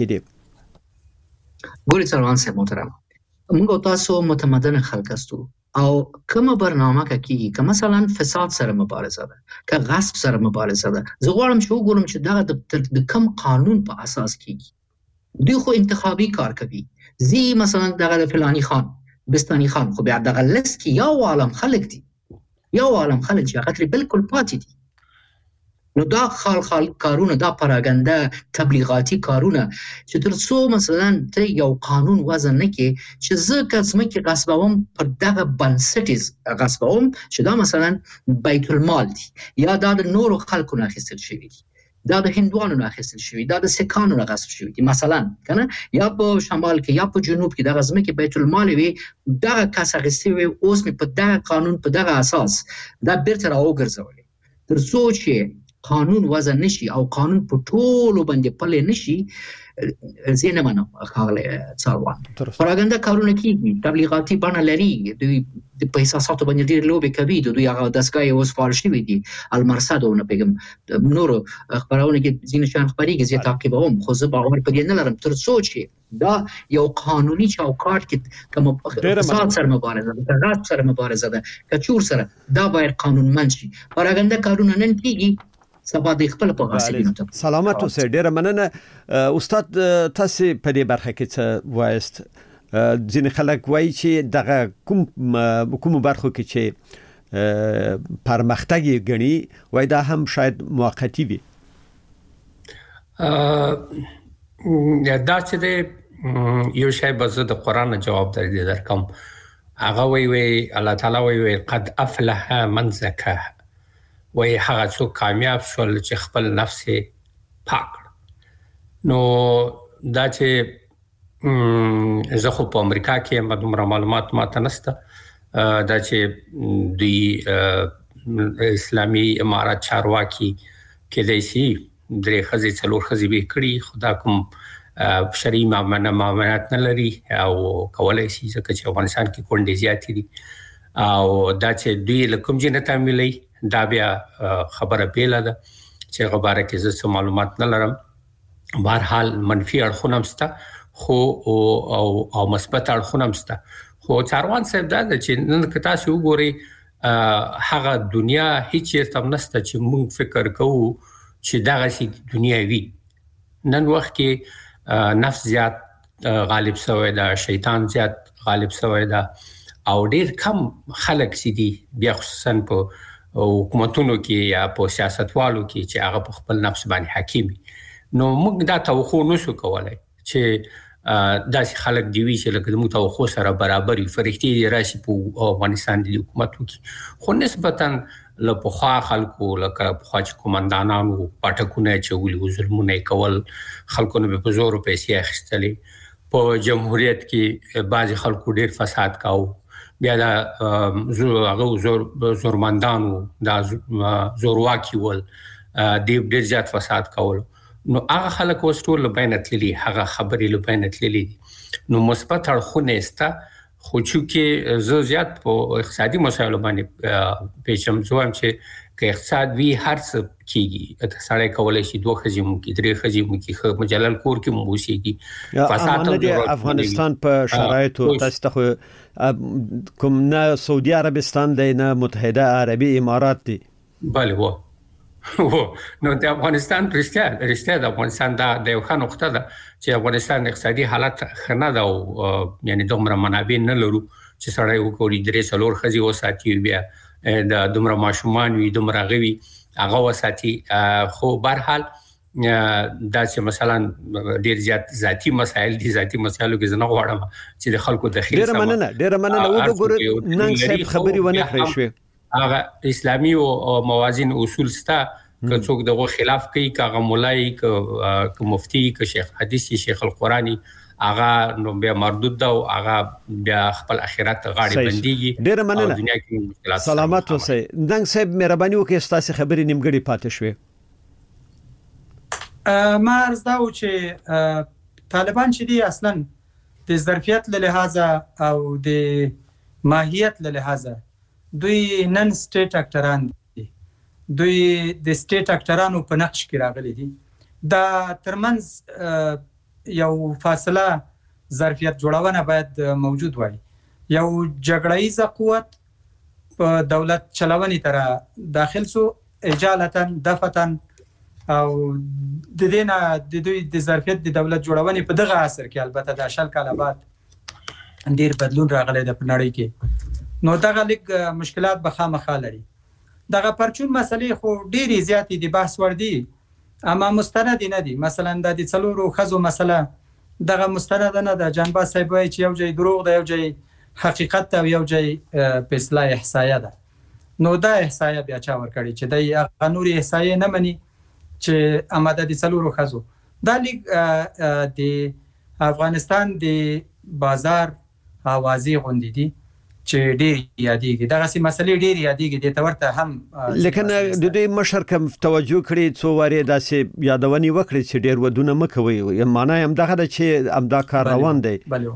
کېدي ګوري څلوان سه محترم موږ تاسو متمدن خلک استو او کومه برنامه کې که مثلا فساد سره مبارزه ده که غصب سره مبارزه ده زه غواړم چې وګورم چې دا د کم قانون په اساس کیږي دوی خو انتخابي کار کوي زی مثلا دغه فلانی خان بستانی خان خو بیا دغه لست کې یو عالم خلک دي یو عالم خلک چې هغه بالکل پاتې دي نو دا خال خال کارونه دا پراګنده تبلیغاتي کارونه چې تر څو مثلا ته یو قانون وضع نه کې چې زه کسمه کې غصبوم پر دغه بنسټیز غصبوم چې دا مثلا بیت المال دي یا دا د نورو خلکو نه اخیستل شوی دي دا د هندوانو نه اخیستل شوی دا د سکانو نه غصب شوی دي مثلا کنه یا په شمال کې یا په جنوب کې د غزمه کې بیت المال وي دا کس اخیستي وي اوس می په دغه قانون په دغه اساس دا بیرته راوګرځول تر څو چې قانون وضع نشي او قانون په ټولو باندې پلي نشي زینه منو خاله څاروان پراګنده کارونه کوي تبلیغاتي بڼه لري دوی د پیساساتو باندې ډیر لوبي کوي دوی هغه دسګای اوس فالشي وي دي المرصدونه پیغام نورو خبرونه کې زینه شان خبريږي زه تعقیبوم خو زه باور پدې نه لرم تر څو چې دا یو قانوني چوکاټ کې کوم فساد سره مبارزه ده غصب سره مبارزه ده کچور سره دا باید قانون منشي پراګنده کارونه نن کیږي سبا د خپل په غاسي سلامت اوسه ډیره مننه استاد تاسو په دې برخه کې څه وایست ځین خلک وایي چې دغه کوم کوم برخه کې چې پرمختګ غني وای دا هم شاید موقتی وي دا چې د یو شی بزه د قران جواب درې درکم هغه وی وی الله تعالی وی وی قد افلح من زکاها وای هغه څوک کامیاب شول چې خپل نفس پاک نو دا چې زه خو په امریکا کې مدومره معلومات ماته نشته دا چې د اسلامي امارات چارواکي کې د سي درې خزي څلور خزي به کړی خدا کوم شرعي معاملات نه لري او کولای شي ځکه چې افغانستان کې کونډې زیاتې دي او دا چې دوی لکم جنته ملي دا بیا خبره پیله ده چې خبره کې زه معلومات نه لرم بهر حال منفي اړخونه مسته خو او او مثبت اړخونه مسته خو چاروان صاحب دا چې نن کتا شو ګوري هغه دنیا هیڅ چیرته نشته چې موږ فکر کوو چې دغه سي دنیا وي نن وخت کې نفس زیات غالب شوی دا شیطان زیات غالب شوی دا او ډیر کم خلک سي دي بیا خصوصا په حکومتونو کې یا په سیاستوالو کې چې هغه په خپل نفس باندې حاکم نو موږ دا توخو نشو کولای چې داسې خلک دی وی چې لکه موږ توخو سره برابرۍ فرښتې دي راشي په افغانستان د حکومتو کې خو نسبتاً له پخوا خلکو لکه پخوا چې کومندانانو پټکونه چولي ظلمونه کول خلکو نه په زور پیسې اخیستلې په جمهوریت کې بعض خلکو ډیر فساد کاوه بیا دا هغه زور زورمندانو دا زورواکي ول د ډیر زیات فساد کول نو هغه خلک اوس ټول لبینت للی هغه خبرې لبینت للی نو مثبت اړخونه استا خو چې زه زیات په اقتصادي مسایلو باندې پېښم زوم چې که اقتصاد وی هر څه کیږي سړی کولای شي دوه خزي مو کې درې خزي مو کې مجلل کور کې مو شيږي فساد د افغانستان په شرایطو تاسو ته کوم نه سعودي عربستان دی نه متحده عربي امارات دي بله وو وو نو د افغانستان رښتیا رښتیا د افغانستان د یو ښه نقطه ده چې افغانستان اقتصادي حالت خنه ده او یعنی دومره منابع نه لرو چې سړی وکړي درې څلور خزي وساتي بیا د دومره ماشومان وي دومره غوي هغه وساتي خو بهر حال دا چې مثلا ډیر زیات ذاتی مسایل دي ذاتی مسایلو کې زنه غواړم چې د خلکو د خیر ډیر مننه ډیر مننه وګورئ نن څه خبري ونه کړی شو هغه اسلامي او موازین اصول ستا که څوک دغه خلاف کوي کاغه مولای ک مفتی ک شیخ حدیث شیخ القرآنی هغه نو بیا مردود دا او هغه بیا خپل اخرت غاړي بنديږي ډیر مننه دنیا کې مشکلات سلامات اوسئ دنګ صاحب مهرباني وکړئ تاسو خبرې نیمګړې پاتې شوې ما عرض دا و چې طالبان چې دي اصلا د ظرفیت له لحاظه او د ماهیت له لحاظه دوی نن سټیټ اکټران دي دوی د سټیټ اکټرانو په نقش کې راغلي دي دا ترمنځ یو فاصله ظرفیت جوړونه باید موجود وای یو جګړه‌ایز قوت په دولت چلونې تر داخل سو اجالتا دفتن او د دینه د دوی د ظرفیت د دولت جوړونې په دغه عصر کې البته د شل کاله بعد ډیر بدلون راغلی د پنړی کې نو دغه لیک مشکلات به خامخا لري دغه پرچون مسلې خو ډیره زیاتې د بحث ور دي اما مستند نه دي مثلا د څلورو خزو مسله دغه مستند نه د جنبا صاحب وایي چې یو ځای دروغ دی یو ځای حقیقت او یو ځای په اصطلاح احصایه ده نو دا احصایه بیا چا ور کړی چې د قانوني احصایه نه مني چې آماده دي څلورو خزو دا لیک د افغانستان د بازار اوازې غونډې دي چې ډېر یادېږي دغه سي مسلې ډېر یادېږي د تورته هم لیکن د دې مشر کوم توجه کړی څو واره داسې یادونی وکړي چې ډېر ودونه مکوي معنی هم دغه چې امدا کار روان دی بله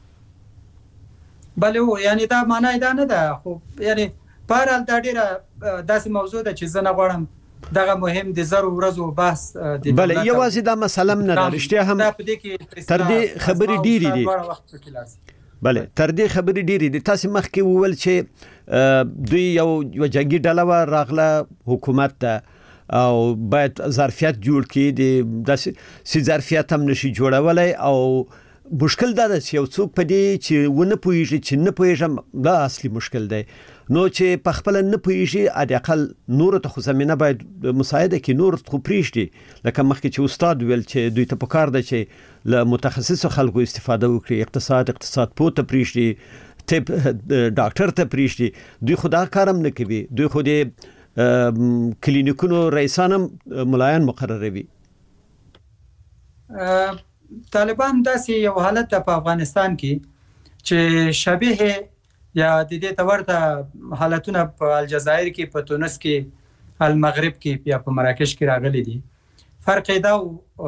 بله یعنی دا معنی دا نه ده خو یعنی پارال دا ډېر داسې موضوع ده چې زه نه غواړم دغه مهم د زرو ورځو بحث د بله یوازې دا مسله نه ده رښتیا هم تر دې خبرې ډېرې دي بله تر دې خبرې ډېرې دي تاسو مخکې وویل چې دوی یو یو جنگي ډله راغله حکومت ته او باید ظرفیت جوړ کړي د داسې سي ظرفیت هم نشي جوړولای او مشکل دا ده چې یو څوک په دې چې ونه پوهیږي چې نه پوهیږم دا اصلي مشکل دی نو چې په خپل نه پوهیږي اډ اقل نور ته خو زمينه باید مساعده کې نور خو پریشتي لکه مخکې چې استاد ویل چې دوی ته پکار ده چې له متخصص خلکو استفاده وکړي اقتصاد اقتصاد پوته پریشتي طب ډاکټر ته پریشتي دوی خدا کارم نه کوي دوی خو دې کلینیکونو رئیسانم ملایان مقرروي طالبان داسې یو حالت په افغانستان کې چې شبیه یا د دې تورته حالتونه په الجزایر کې په تونس کې المغرب کې یا په مراکش کې راغلي دي فرق دا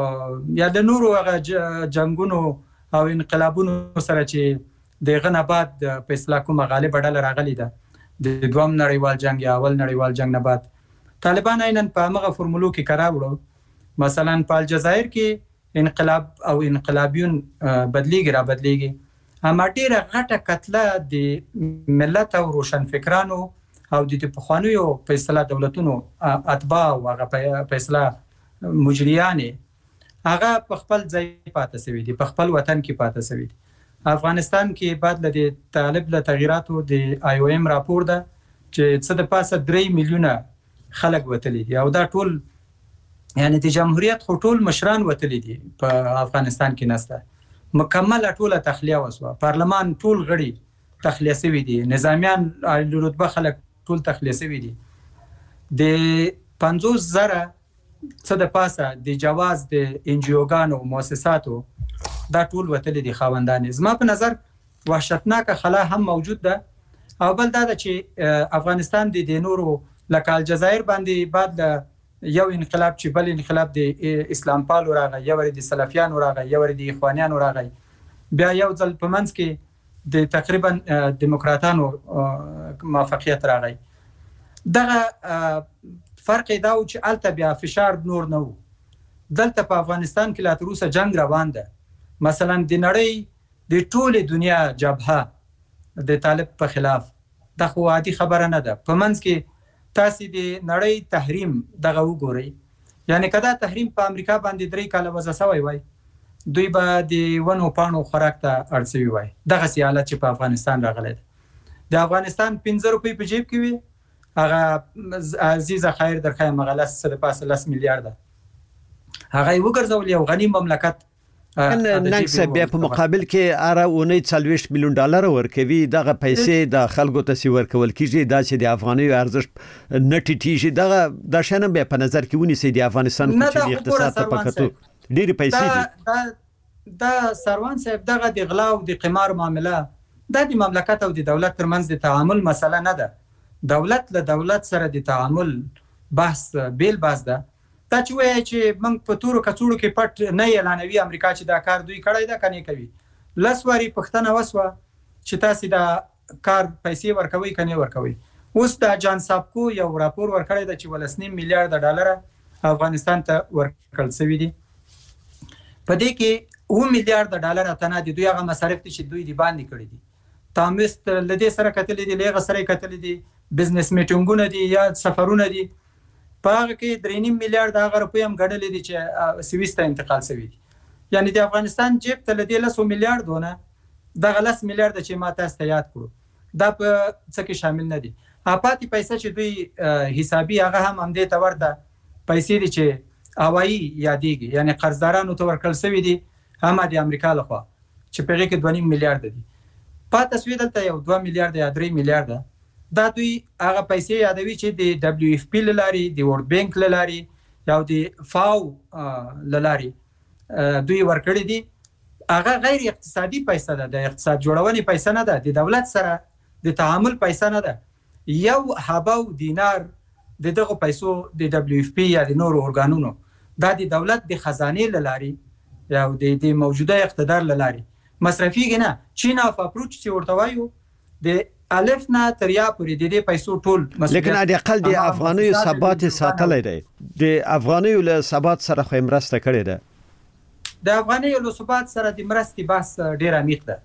یا د نورو هغه جنگونو او انقلابونو سره چې دغه نه بعد په اصطلاح کومه غالبه ډله راغلي ده د دوم نړیوال جنگ یا اول نړیوال جنگ نه بعد طالبان عینن په هغه فرمولو کې قرار وړو مثلا په الجزایر کې انقلاب او انقلابیون بدلیږي را بدلیږي اما ډیره غټه کتله د ملت او روشنفکرانو او د پخوانیو په اصطلاح دولتونو اتباع او هغه په اصطلاح مجریان هغه په خپل ځای پاتې شوی دي په خپل وطن کې پاتې شوی دي افغانستان کې بعد له طالب له تغیراتو د آی او ایم راپور ده چې څه د پاسه درې میلیونه خلک وتلی دي او دا ټول یعنی د جمهوریت خو ټول مشران وتلی دي په افغانستان کې نسته مکمل ټوله تخلیه وسوه پارلمان ټول غړي تخلیه شوی دي نظامیان رتبه خلک ټول تخلیه شوی دي د پنځوس زره څه د پاسه د جواز د انجیوګانو مؤسساتو دا ټول وتل دي خاوندان زما په نظر وحشتناک خلا هم موجود ده او بل دا چې افغانستان د نورو لکه الجزایر باندې بعد یو انقلاب چې بل انقلاب د اسلام پالو راغی یو د سلفیانو راغی یو د اخوانیانو راغی بیا یو ځل په منځ کې د تقریبا دیموکراتانو موافقیت راغی دغه فرق دا و چې الته بیا فشار نور نه و دلته په افغانستان کې لا تر اوسه جنگ روان ده مثلا د نړۍ د ټوله دنیا جبهه د طالب په خلاف دا خو عادي خبره نه ده په منځ کې تاسو د نړۍ تحریم دغه وګورئ یعنی کدا تحریم په امریکا باندې درې کاله وځه سوی وای دوی به د ونو پانو خوراک ته اړسوي وای دغه سي حالت چې په افغانستان راغلی د افغانستان پنځه روپۍ په جیب کې وي هغه عزیز خیر درخه مغلس سره پاسه لس میلیارډ هغه وګرځول یو غنی مملکت ننګ صاحب بیا په مقابل کې اره اونۍ څلوېښت میلیون ډالر ورکوي دغه پیسې د خلکو ته سی ورکول کیږي دا چې د افغاني ارزښت نه ټیټیږي دغه د شنه بیا په نظر کې ونیسي د افغانستان کوچني اقتصاد ته پکاتو ډېری پیسې دي دا سروان صاحب دغه د غلا او د قمار معاملې د مملکت او د دولت ترمنځ د تعامل مسله نه ده. دولت له دولت سره د تعامل بحث بیل بحث ده. دا چې وایي چې موږ په تورو کڅوړو کې پټ نه اعلانوي امریکا چې دا کار دوی کړی دا کني کوي. لسواري پښتنه وسوه چې تاسو دا کار پیسې ورکوي کني ورکوي. اوس دا جان سابکو یو راپور ورکړی د چې ولسنیم میلیارډ ډالر افغانستان ته ورکړل شوی دي. په دې کې اوه میلیارډ ډالر اتنه دي دوی هغه مصارف چې دوی دی باندې کړی دي. تامست لدې سره کتلې دي لغه سره کتلې دي بزنس میټینګونه دي یا سفرونه دي. په هغه کې درې نیم میلیارډ هغه روپۍ هم ګډلې دي چې سویس ته انتقال شوي دي. یعنی د افغانستان جیب ته له دې لسو میلیارډ ونه دغه لس میلیارډ چې ما تاسو ته یاد کړو دا په څه کې شامل نه دي. پاتې پیسې چې دوی حسابي هغه هم همدې ته ورته پیسې دي چې هوایي یادېږي یعنی قرضدارانو ته ورکړل شوي دي هم د امریکا لخوا چې په هغې کې دوه نیم میلیارډ دي. پاتې شوي دلته یو دوه میلیارډ یا درې میلیارډ دا دوی هغه پیسې یادوي چې د دبلیو اف پی لاري د ورلد بانک لاري یا د فاو لاري دوی ورکړي دي. هغه غیر اقتصادي پیسې ده د اقتصاد جوړونې پیسې نه ده د دولت سره د تعامل پیسې نه ده. یو حبو دینار د دغه پیسو د دبلیو اف پی یا د نورو ارګانونو دا د دولت د خزانه لاري یا د موجوده اقتدار لاري مصرفي نه چین اف اپروچ چې ورته وایو د الف نه تر یا پورې د دې پیسو ټول مسؤلیت لیکن د اقل د افغاني ثبات ساتلای دی د افغاني له ثبات سره خو مرسته کړې ده. د افغاني له ثبات سره د مرستې بحث ډیر عمیق ده.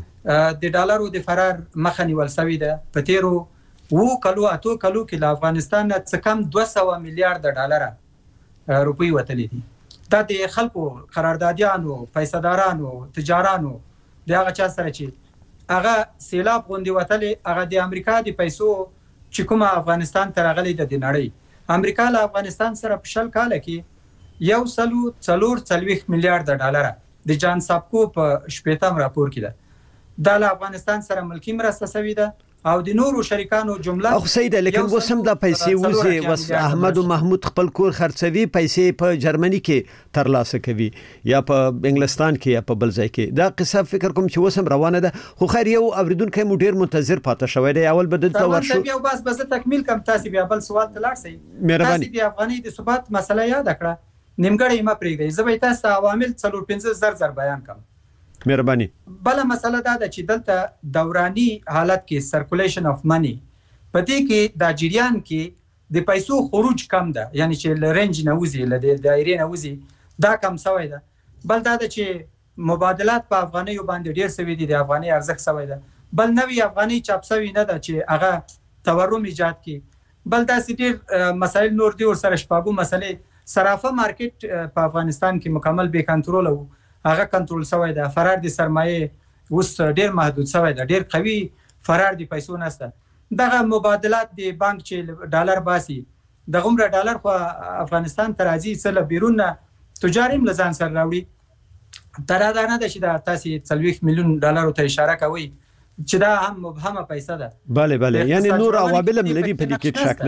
د ډالرو د فرار مخه نیول شوې ده. په تیرو وو کلو اتو کلو کې د افغانستان نه څه کم دوه سوه میلیارډ ډالر روپۍ وتلې دي. دا د خلکو قراردادیانو پیسادارانو تجارانو د هغه چا سره چې هغه سیلاب غوندي وتلې هغه د امریکا د پیسو چې کومه افغانستان ته راغلي د نړۍ امریکا له افغانستان سره په شل کال کې یو سلو څلور څلوېښت میلیارډ ډالر د جان سابکو په شپږم راپور کې ده دا له افغانستان سره ملکی مرسته شوې ده او د نورو شریکانو جمله خو سیده لیکن وسم د پیسې وزي وس احمد او محمود خپل کور خرڅوي پیسې په جرمني کې ترلاسه کوي یا په انګلستان کې یا په بل ځای کې دا قصه فکر کوم چې وسم روانه ده. خو خیر یو اوریدونکو مو ډیر منتظر پاتې شوی دی اول بده ته ورشو بیا بس بس تکمیل کوم تاسو بیا بل سوال ته لاړ شئ. مهرباني تاسو د افغاني د ثبات مسله یاد کړه نیمګړی ما پرېږدئ زه به تاسو عوامل څلور پنځه زر زر بیان کوم. مهرباني. بل مسله دا ده چې دلته دوراني حالت کې سرکولیشن اف منی په دې کې د جریان کې د پیسو خروج کم ده یعنی چې رنج نه وزي له دایره نه وزي دا کم شوی ده. بل دا ده چې مبادلات په افغاني باندې ډیر شوی دي د افغاني ارزښت شوی ده. بل نوی افغاني چاپ شوی نه ده چې هغه تورم ایجاد کړي. بل دا ډیر مسایل نور دي ور سره شپږو مسلې صرافه مارکیټ په افغانستان کې مکمل به کنټرول وو هغه کنټرول شوی ده. فرار د سرمایه اوس ډیر محدود شوی ده ډیر قوي فرار د پیسو نشته. دغه مبادلات د بانک چې ډالر باسي دغه عمر ډالر خو افغانستان ته راځي سره بیرون تجاریم لزان سره راوړي تر دا نه ده چې دا تاسو څلوېښت میلیون ډالر ته اشاره کوي چې دا هم مبهمه پیسې ده. bale bale یعنی نور عوامل هم لري په دې کې شک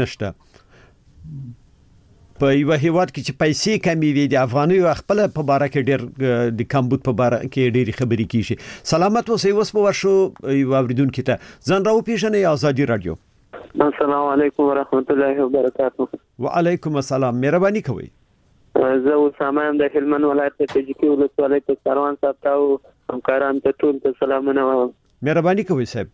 نشته. په یو هیواد کې چې پیسې کمی وي د افغاني خپل په باره کې ډېر د کمبود په باره کې ډېری خبرې کیږي. سلامت اوسئ. اوس په ورشو یو اوریدونکو ته ځان راو پیژنې آزادي رادیو. السلام علیکم ورحمت الله وبرکاته. وعلیکم السلام. مهرباني کوئ. زه اسامه ام د هلمند ولایت ته چې ولسوالۍ ته سروان صاحب ته او همکاران ته ټول ته سلامونه وایم. مهرباني کوئ صاحب.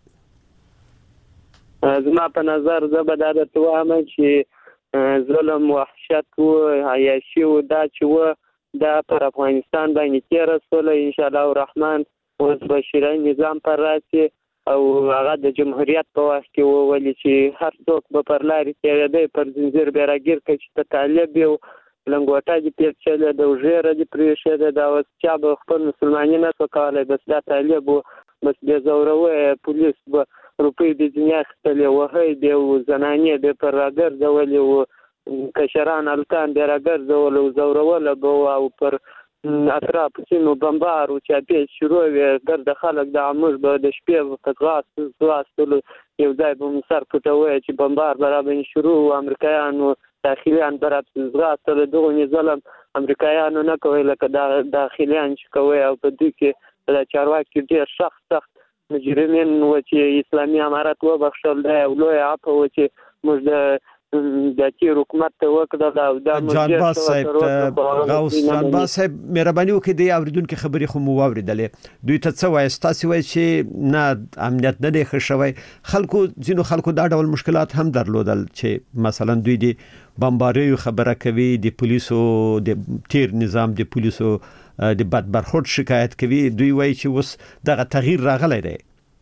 زما په نظر زه به دا درته وایم چې ظلم وحشت و عیاشي و دا چې و دا پر افغانستان باندې تیر سوله ان شاء الله الرحمن اوس بشیري نظام پر راسي او هغه د جمهوریت په وخت کې ولې چې هر څوک به پر لارې تېرېدی پر زنځیر به راګیر کړي چې ته طالب یو لنګوټه دې پیچلې ده او ژیره دې پرېښې ده اوس چا به خپل مسلماني نه شو کولی بس دا طالب و بس بې زوروه پولیس به روپۍ د ځینې اخیستلې وهی بیا و زنانې بیا پر راګرځولې و کشران هلکان بیا راګرځول او زوروله به او پر اطراف سیمو بمبار او چې به شروع وي ګرد خلک د عمر به د شپې په غاس غاستلو یو ځای به مسر پټوي چې بمبار برابر شروع امریکایانو داخليان برابر غاستلو دغه ظلم امریکایانو نه کوي لکه د داخليان چې کوي او په دې کې د چارواکي ډېر سخت سخت مجرمین و چې اسلامي امارات و بخښل دی او لوی عفو و چې موږ د د تیر حکومت ته وکړه دا د جانباز صاحب غوث جانباز صاحب مهرباني وکړئ د اوریدونکو خبرې خو مو واوریدلې دوی ته څه وایي تاسو وایي چې نه امنیت نه دی ښه شوی خلکو ځینو خلکو دا ډول مشکلات هم درلودل چې مثلا دوی د بمباریو خبره کوي د پولیسو د تیر نظام د پولیسو د بد برخورد شکایت کوي دوی وایي چې اوس دغه تغییر راغلی دی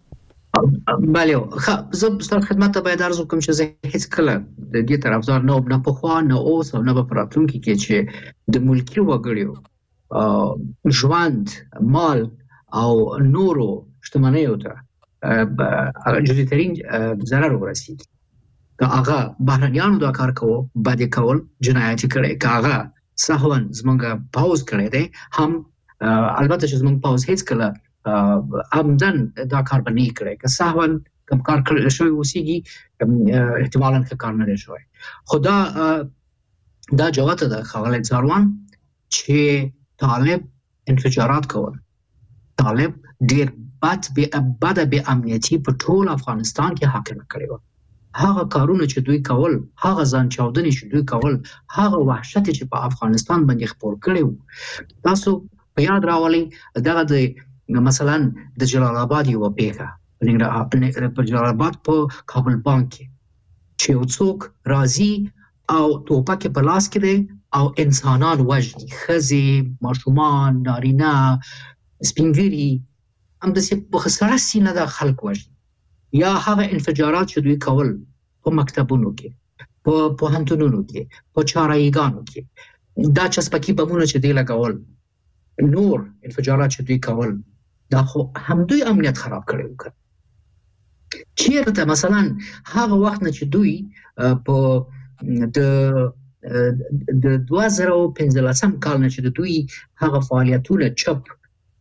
بله خب زه ستاسو خدمت ته باید عرض وکړم چې زه هیڅ کله د دې طرفدار نه وم نه پخوا نه اوس او نه په راتلونکي کې چې د ملکي وګړو ژوند مال او نورو شتمنیو ته جديترین ضرر ورسید که هغه بهرنیانو دا کار کوو بد کول جنایت کړي که هغه سهون زمونږ پاوز کړي دي هم البته چې زمونږ پاوز هیڅ کله عمدن دا کار بنی کړي که سهون کم کار کړی شوی وسیږي احتمالاً که کار نه شوی خدا دا جوته ده خغل زاروان چې طالب انفجارات کول طالب ډیر بد به بد به امنیتي په ټول افغانستان کې حاکم کړی و هغه کارونه چې دوی کول هغه ځان چاودنې چې دوی کول هغه وحشت چې په افغانستان باندې خپور کړی تاسو په یاد راولئ دغه د مثلا د جلال آباد یو پیښه په جلال آباد په کابل بانک کې چې یو څوک راځي او توپک په لاس کې دی او انسانان وژني ښځې ماشومان نارینه سپینګیري همداسې په سړه سینه د خلک وژني یا هغه انفجارات چې دوی کول په مکتبونو کې په پوهنتونونو کې په چارایګانو کې دا چسپکي بمونه چې دوی لګول نور انفجارات چې دوی کول دا خو هم دوی امنیت خراب کړی وکړ چیرته مثلا هغه وخت نه چې دوی په د د دوه زره او پنځلسم کال نه چې دوی هغه فعالیتونه چپ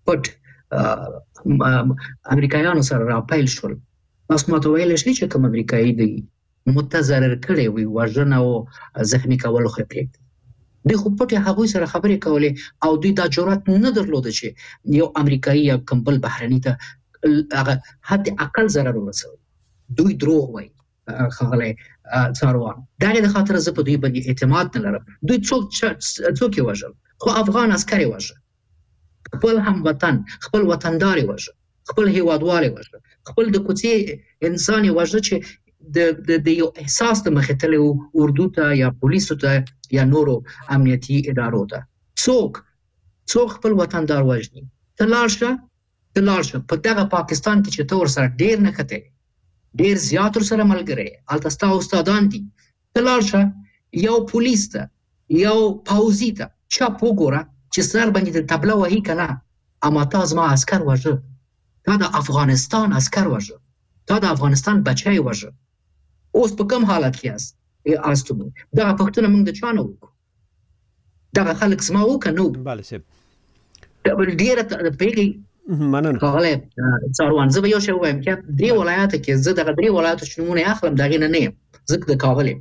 پټ امریکایانو سره راپیل شول تاسو ماته ویل شئ چې کوم امریکایي دی متضرر کړي وي وژنه او زخمی کول خو پرېږدي دوی خو پټې هغوی سره خبرې کولې او دوی دا جرأت نه درلوده چې یو امریکایي یا کوم بل بهرني ته هغه حد اقل ضرر ورسوي دوی دروغ وایي ښاغلی څاروان د هغې د خاطره زه په دوی باندې اعتماد نه لرم دوی څوک څوک یې وژل خو افغان عسکر یې وژل خپل هموطن خپل وطندار یې وژل خپل هیوادوال یې وژل خپل د کوڅې انسان یې وژل چې د د یو احساس د مخې تللی و اردو ته یا پولیسو ته یا نورو امنیتي ادارو ته څوک څوک خپل وطندار وژني ته لاړ شه ته لاړ شه په دغه پاکستان کې چې ته ورسره ډېر نښتی ډېر زیات ورسره ملګری هلته ستا استادان دي ته لاړ شه یو پولیس ته یو پوځي ته چپ وګوره چې سر باندې د تبله وهي که نه اما تا زما عسکر وژه تا د افغانستان عسکر وژه تا د افغانستان بچی وژه اوس په کوم حالت کې یاست یاستو دغه پوښتنه موږ د چا نه وکړو دغه خلک زما وکړه نه وکړو بله صاحب ډېره پوهېږئ مننه ښاغلی څاروان زه به یو شی ووایم چې درې ولایاتو کې زه دغه درې ولایاتو چې نومونه یې اخلم د هغې نه نه یم زه د کابل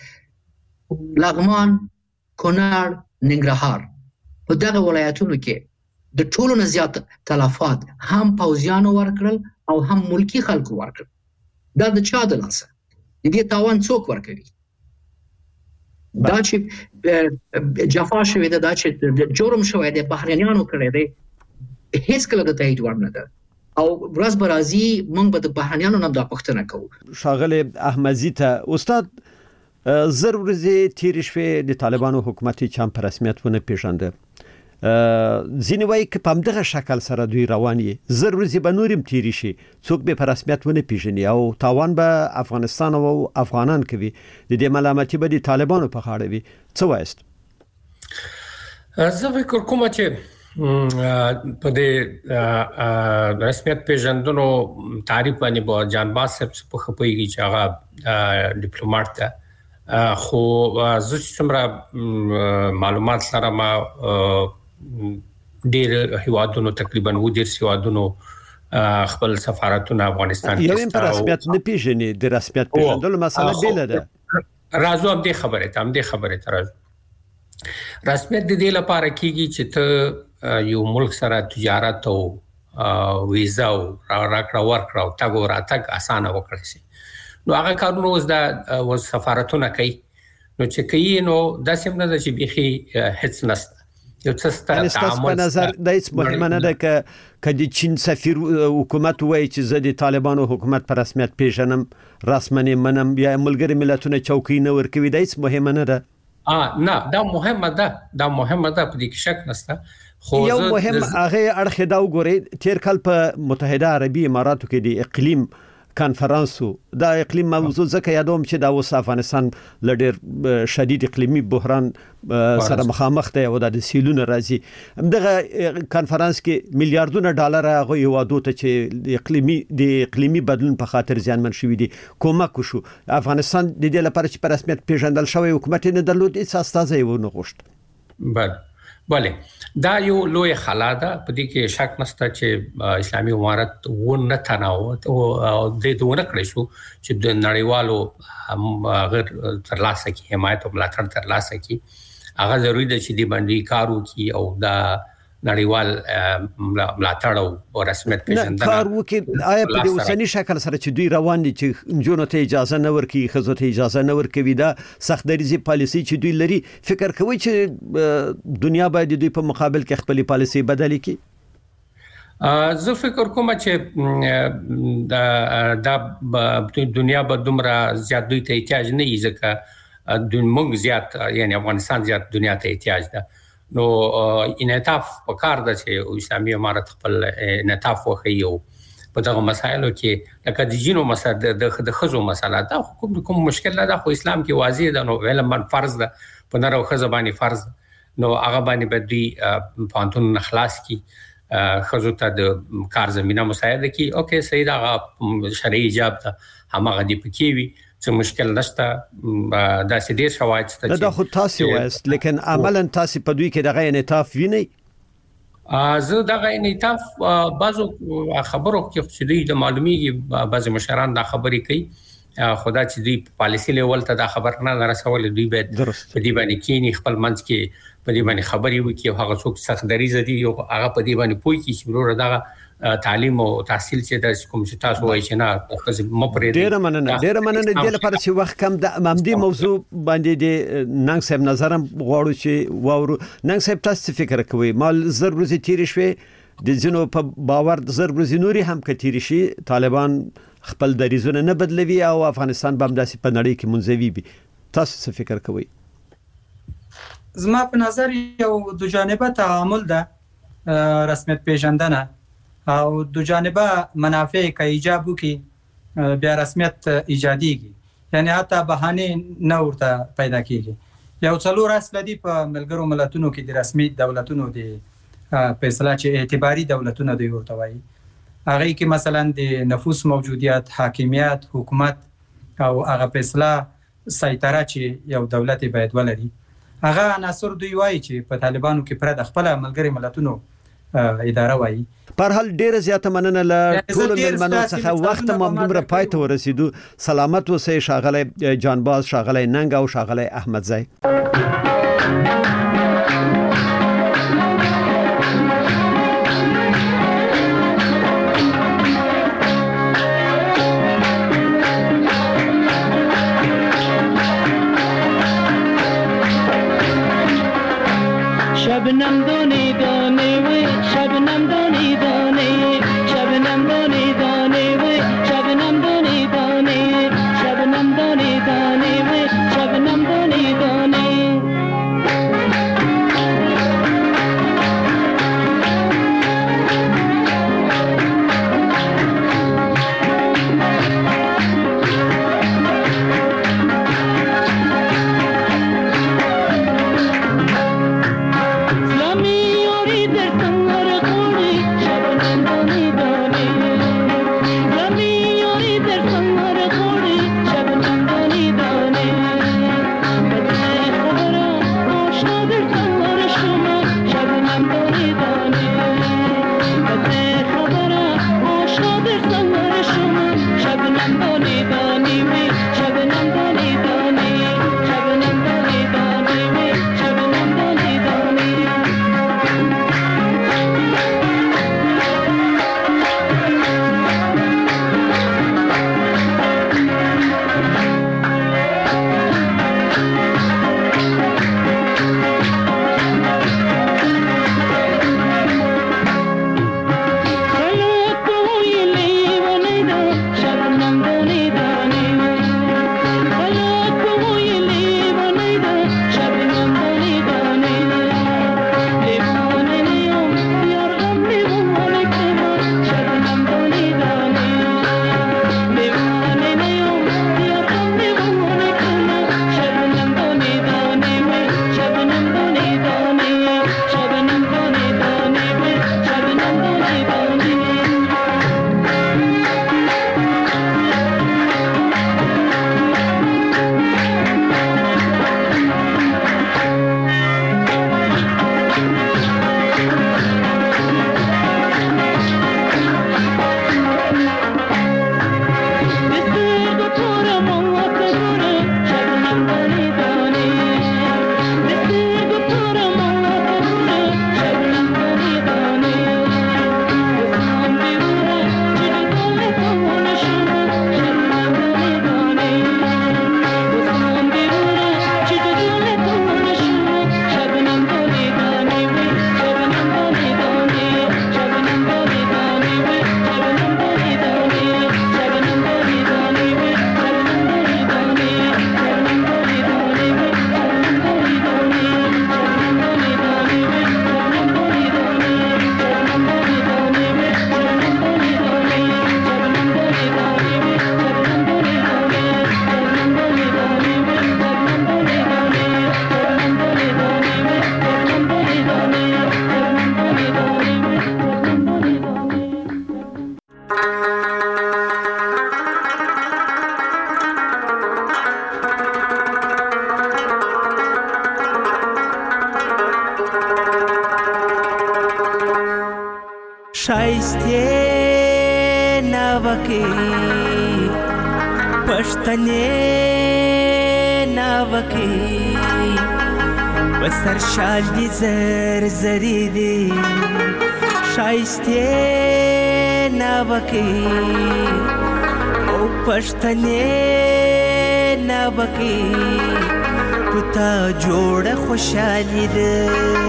یم لغمان کونړ ننګرهار په دغه ولایتونو کې د ټولو نه زیات تلفات هم پوځیانو ورکړل او هم ملکي خلکو ورکړل دا د چا د لاسه د دې تاوان څوک ورکوي دا چې جفا شوې ده دا چې جرم شوی دی بهرنیانو کړی دی هیڅ کله د تایید وړ نه ده او ورځ به راځي موږ به د بهرنیانو نه دا پوښتنه کوو ښاغلی احمدزي ته استاد زر ورځې تېرې شوې د طالبانو حکومت یې چا په رسمیت ونه پېژانده ځینې وایي که په همدغه شکل سره دوی روان یې زر ورځې به نور هم تېرې شي څوک به په رسمیت ونه پېژني او تاوان به افغانستان او افغانان کوي د دې ملامتي به د طالبانو په غاړه وي څه وایست زه فکر کوم چې په دې رسمیت پیژندنو تعریف باندې به جانباز صاحب څه په خپويږي چې هغه ډیپلوماټ ده خو زه څومره معلومات سره ما ډېر هیوادونو تقریبا و ډېر هیوادونو خپل سفارتونه افغانستان کې یو په رسمیت نه پیژنې د رسمیت پیژندلو مسله بیل ده. راځو هم دې خبره ته هم دې خبره ته راځو. رسمیت د دې لپاره کیږي چې ته یو ملک سره تجارت او ویزا او راکړه ورکړه او تاګو راتګ اسانه وکړي شي. نو هغه کارونه اوس د سفارتونه کوي. نو چې کوي نو د سیم نه چې بيخي هیڅ نشته. یو څه ستاسو تعامل په نظر د هیڅ مهمه نه ده ک کدي چین سفیر حکومت وایي چې زه د طالبانو حکومت پر رسمیت پیژنم رسمنه منم یا ملګری ملتونه چوکۍ نه ورکوي د هیڅ مهمه نه ده. اه نه دا مهمه ده دا مهمه ده په دې کې شک نشته. خو یو مهم هغه اړخ دا وګورئ تیر کال په متحده عربي اماراتو کې د اقلیم کانفرنسو دا اقلیم موضوع ځکه یادوم چې دا اوس افغانستان لډیر شدید اقلیمی بحران سره مخامخ دی او د سیلونو راځي. دغه کانفرنس کې میلیارډونه ډالر هغه یوادو ته چې د اقلیمی د اقلیمی بدلون په خاطر ځانمن شوی دي کومک وشو. افغانستان د دې لپاره چې په رسمیت پیژندل شوی حکومت نه درلود هیڅ استازی ونه غوښت. بله بله دا یو لوی خلا ده په دې کې شک نشته چې اسلامي امارت و نه تناوت او د دونه کړی شو چې د نړیوالو غیر ترلاسه کی حمایت او ملاتړ ترلاسه کی هغه ضروري ده چې د باندې کارو کی او دا نړیوال ملاتړ او رسمیت پیژندنه کار وکي. آیا په دې اوسنی شکل سره چې دوی روان دي چې جنونو ته اجازه نه ورکي خزو ته اجازه نه ورکوي دا سخت دریزي پالیسي چې دوی لري فکر کوي چې دنیا باید دوی په مقابل کې خپل پالیسي بدل کړي؟ زه فکر کوم چې دا د دنیا په دومره زیات دوی ته احتیاج نه یې ځکه د موږ زیات یعنی افغانستان زیات دنیا ته احتیاج ده. نو انعطاف په کار ده چې اسلامي امارت خپل انعطاف وکړي او په دغه مسایلو کې لکه د جینو مسله د خزو مسله دا کوم کوم مشکل نه ده خو اسلام کې واضح ده نو علم من فرض ده په نر او خزه باندې فرض نو هغه باندې بدوی پانتون خلاص کی خزو ته د کار زمينه مساعده کی اوکے صحیح ده شرعي ایجاب ده همغه دی پکې وي څه مشکل نشته دا سې ډیر شواهد ته دا خو تاسو وایست لیکن عملاً تاسو په دوی کې دغه انعطاف ویني. زه دغه انعطاف بعضو خبرو کې چې دوی د معلومیږي بعض مشران دا خبرې کوي خدا چې دوی پالیسی لیول ته دا خبر نه رسول دوی به په دې باندې کې خپل منځ کې په دې باندې خبرې وکړي او هغه څوک سخت دریزه دي او هغه په دې باندې پوي کې چې ورور دغه تعلیم او تحصیل چې د کوم چې تاسو وایي چې نه مو پرې ډیر مننه ډیر مننه د لپاره چې وخت کم د ممدي موضوع باندې د ننګ صاحب نظرم غواړو چې وورو. ننګ صاحب تاسو فکر کوي مال زر ورځې تیر شوي د جنو په باور زر ورځې نوري هم کتیر شي طالبان خپل دریزونه نه بدلوي او افغانستان به همداسې په نړۍ کې منځوي وي. تاسو څه فکر کوي؟ زما په نظر یو دو جانبه تعامل ده رسمیت پیژندنه او دو جانبه منافع که ایجاب وکي بیا رسمیت ایجاديږي یعنی حتی بهانه نه ورته پیدا کیږي. یو څلور اصل دي په ملګرو ملتونو کې د رسمي دولتونو د فیصله چې اعتباري دولتونه دی ورته وایي هغه کې مثلا د نفوس موجودیت حاکمیت حکومت او هغه فیصله سایطره چې یو دولت باید ولري هغه عناصر دوی وایي چې په طالبانو کې پر د خپل ملګري ملتونو اداره وایي. پر حال ډیره زیاته مننه له ټول ملمنو څخه وخت مو دومره پای ته ورسېدو. سلامت اوسئ شاغله جانباز شاغله ننګ او شاغله احمدزی. शबनम दोने दोने वे शबनम दोने दोने शबनम दोने दोने वे शबनम दोने दोने शबनम दोने दोने वे शबनम दोने दोने شایسته ناوکی پښتنې ناوکی بسر شال دی زر زری دی شایسته ناوکی او پښتنې ناوکی پتا جوړه خوشالي ده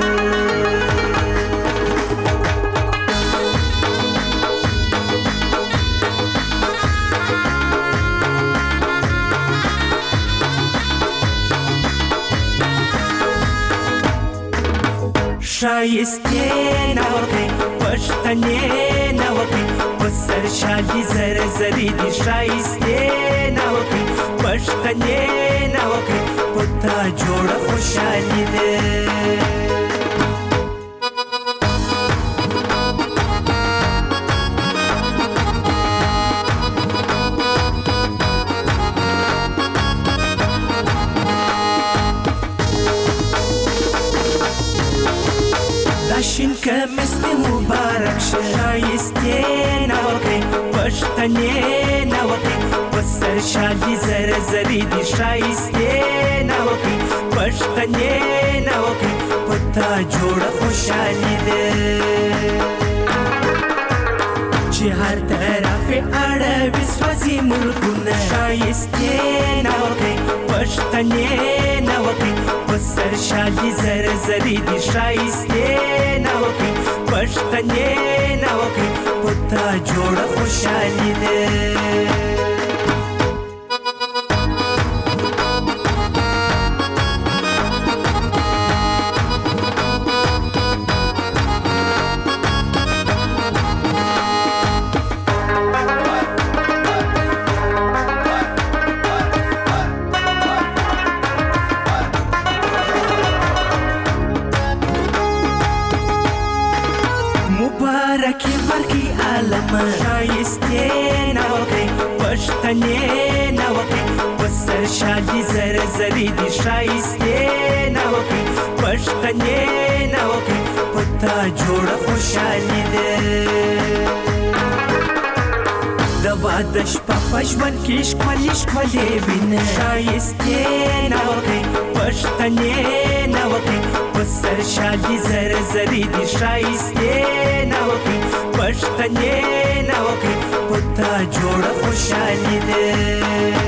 شایسته ناوکی پښتنې ناوکی بسر شالي زر زری دی شایسته ناوکی پښتنې ناوکی پتا جوړه خوشالي ده داشین کمیس دی مبارک شایسته ناوکی پښتنې ناوکی بسر شالي زر زری دی شایسته ناوکی پښتنې ناوکی پتا جوړه خوشالي ده چې هر طرف اړه وسوځي ملکونه شایسته ناوکی پښتنې ناوکی بسر شالي زر زری دی شایسته ناوکی پښتنې ناوکی پتا جوړه خوشالي ده مبارکی ورکی عالم شایسته ناوکی پښتنې ناوکی بسر شالي زر زری دی شایسته ناوکی پښتنې ناوکی پتا جوړه خوشالي ده د واده شپه په ژوند کې ښکلې ښکلې وینه شایسته ناوکی پښتنې ناوکی بسر شالي زر زری دی شایسته ناوکی پښتنې ناوکی پتا جوړه خوشالي ده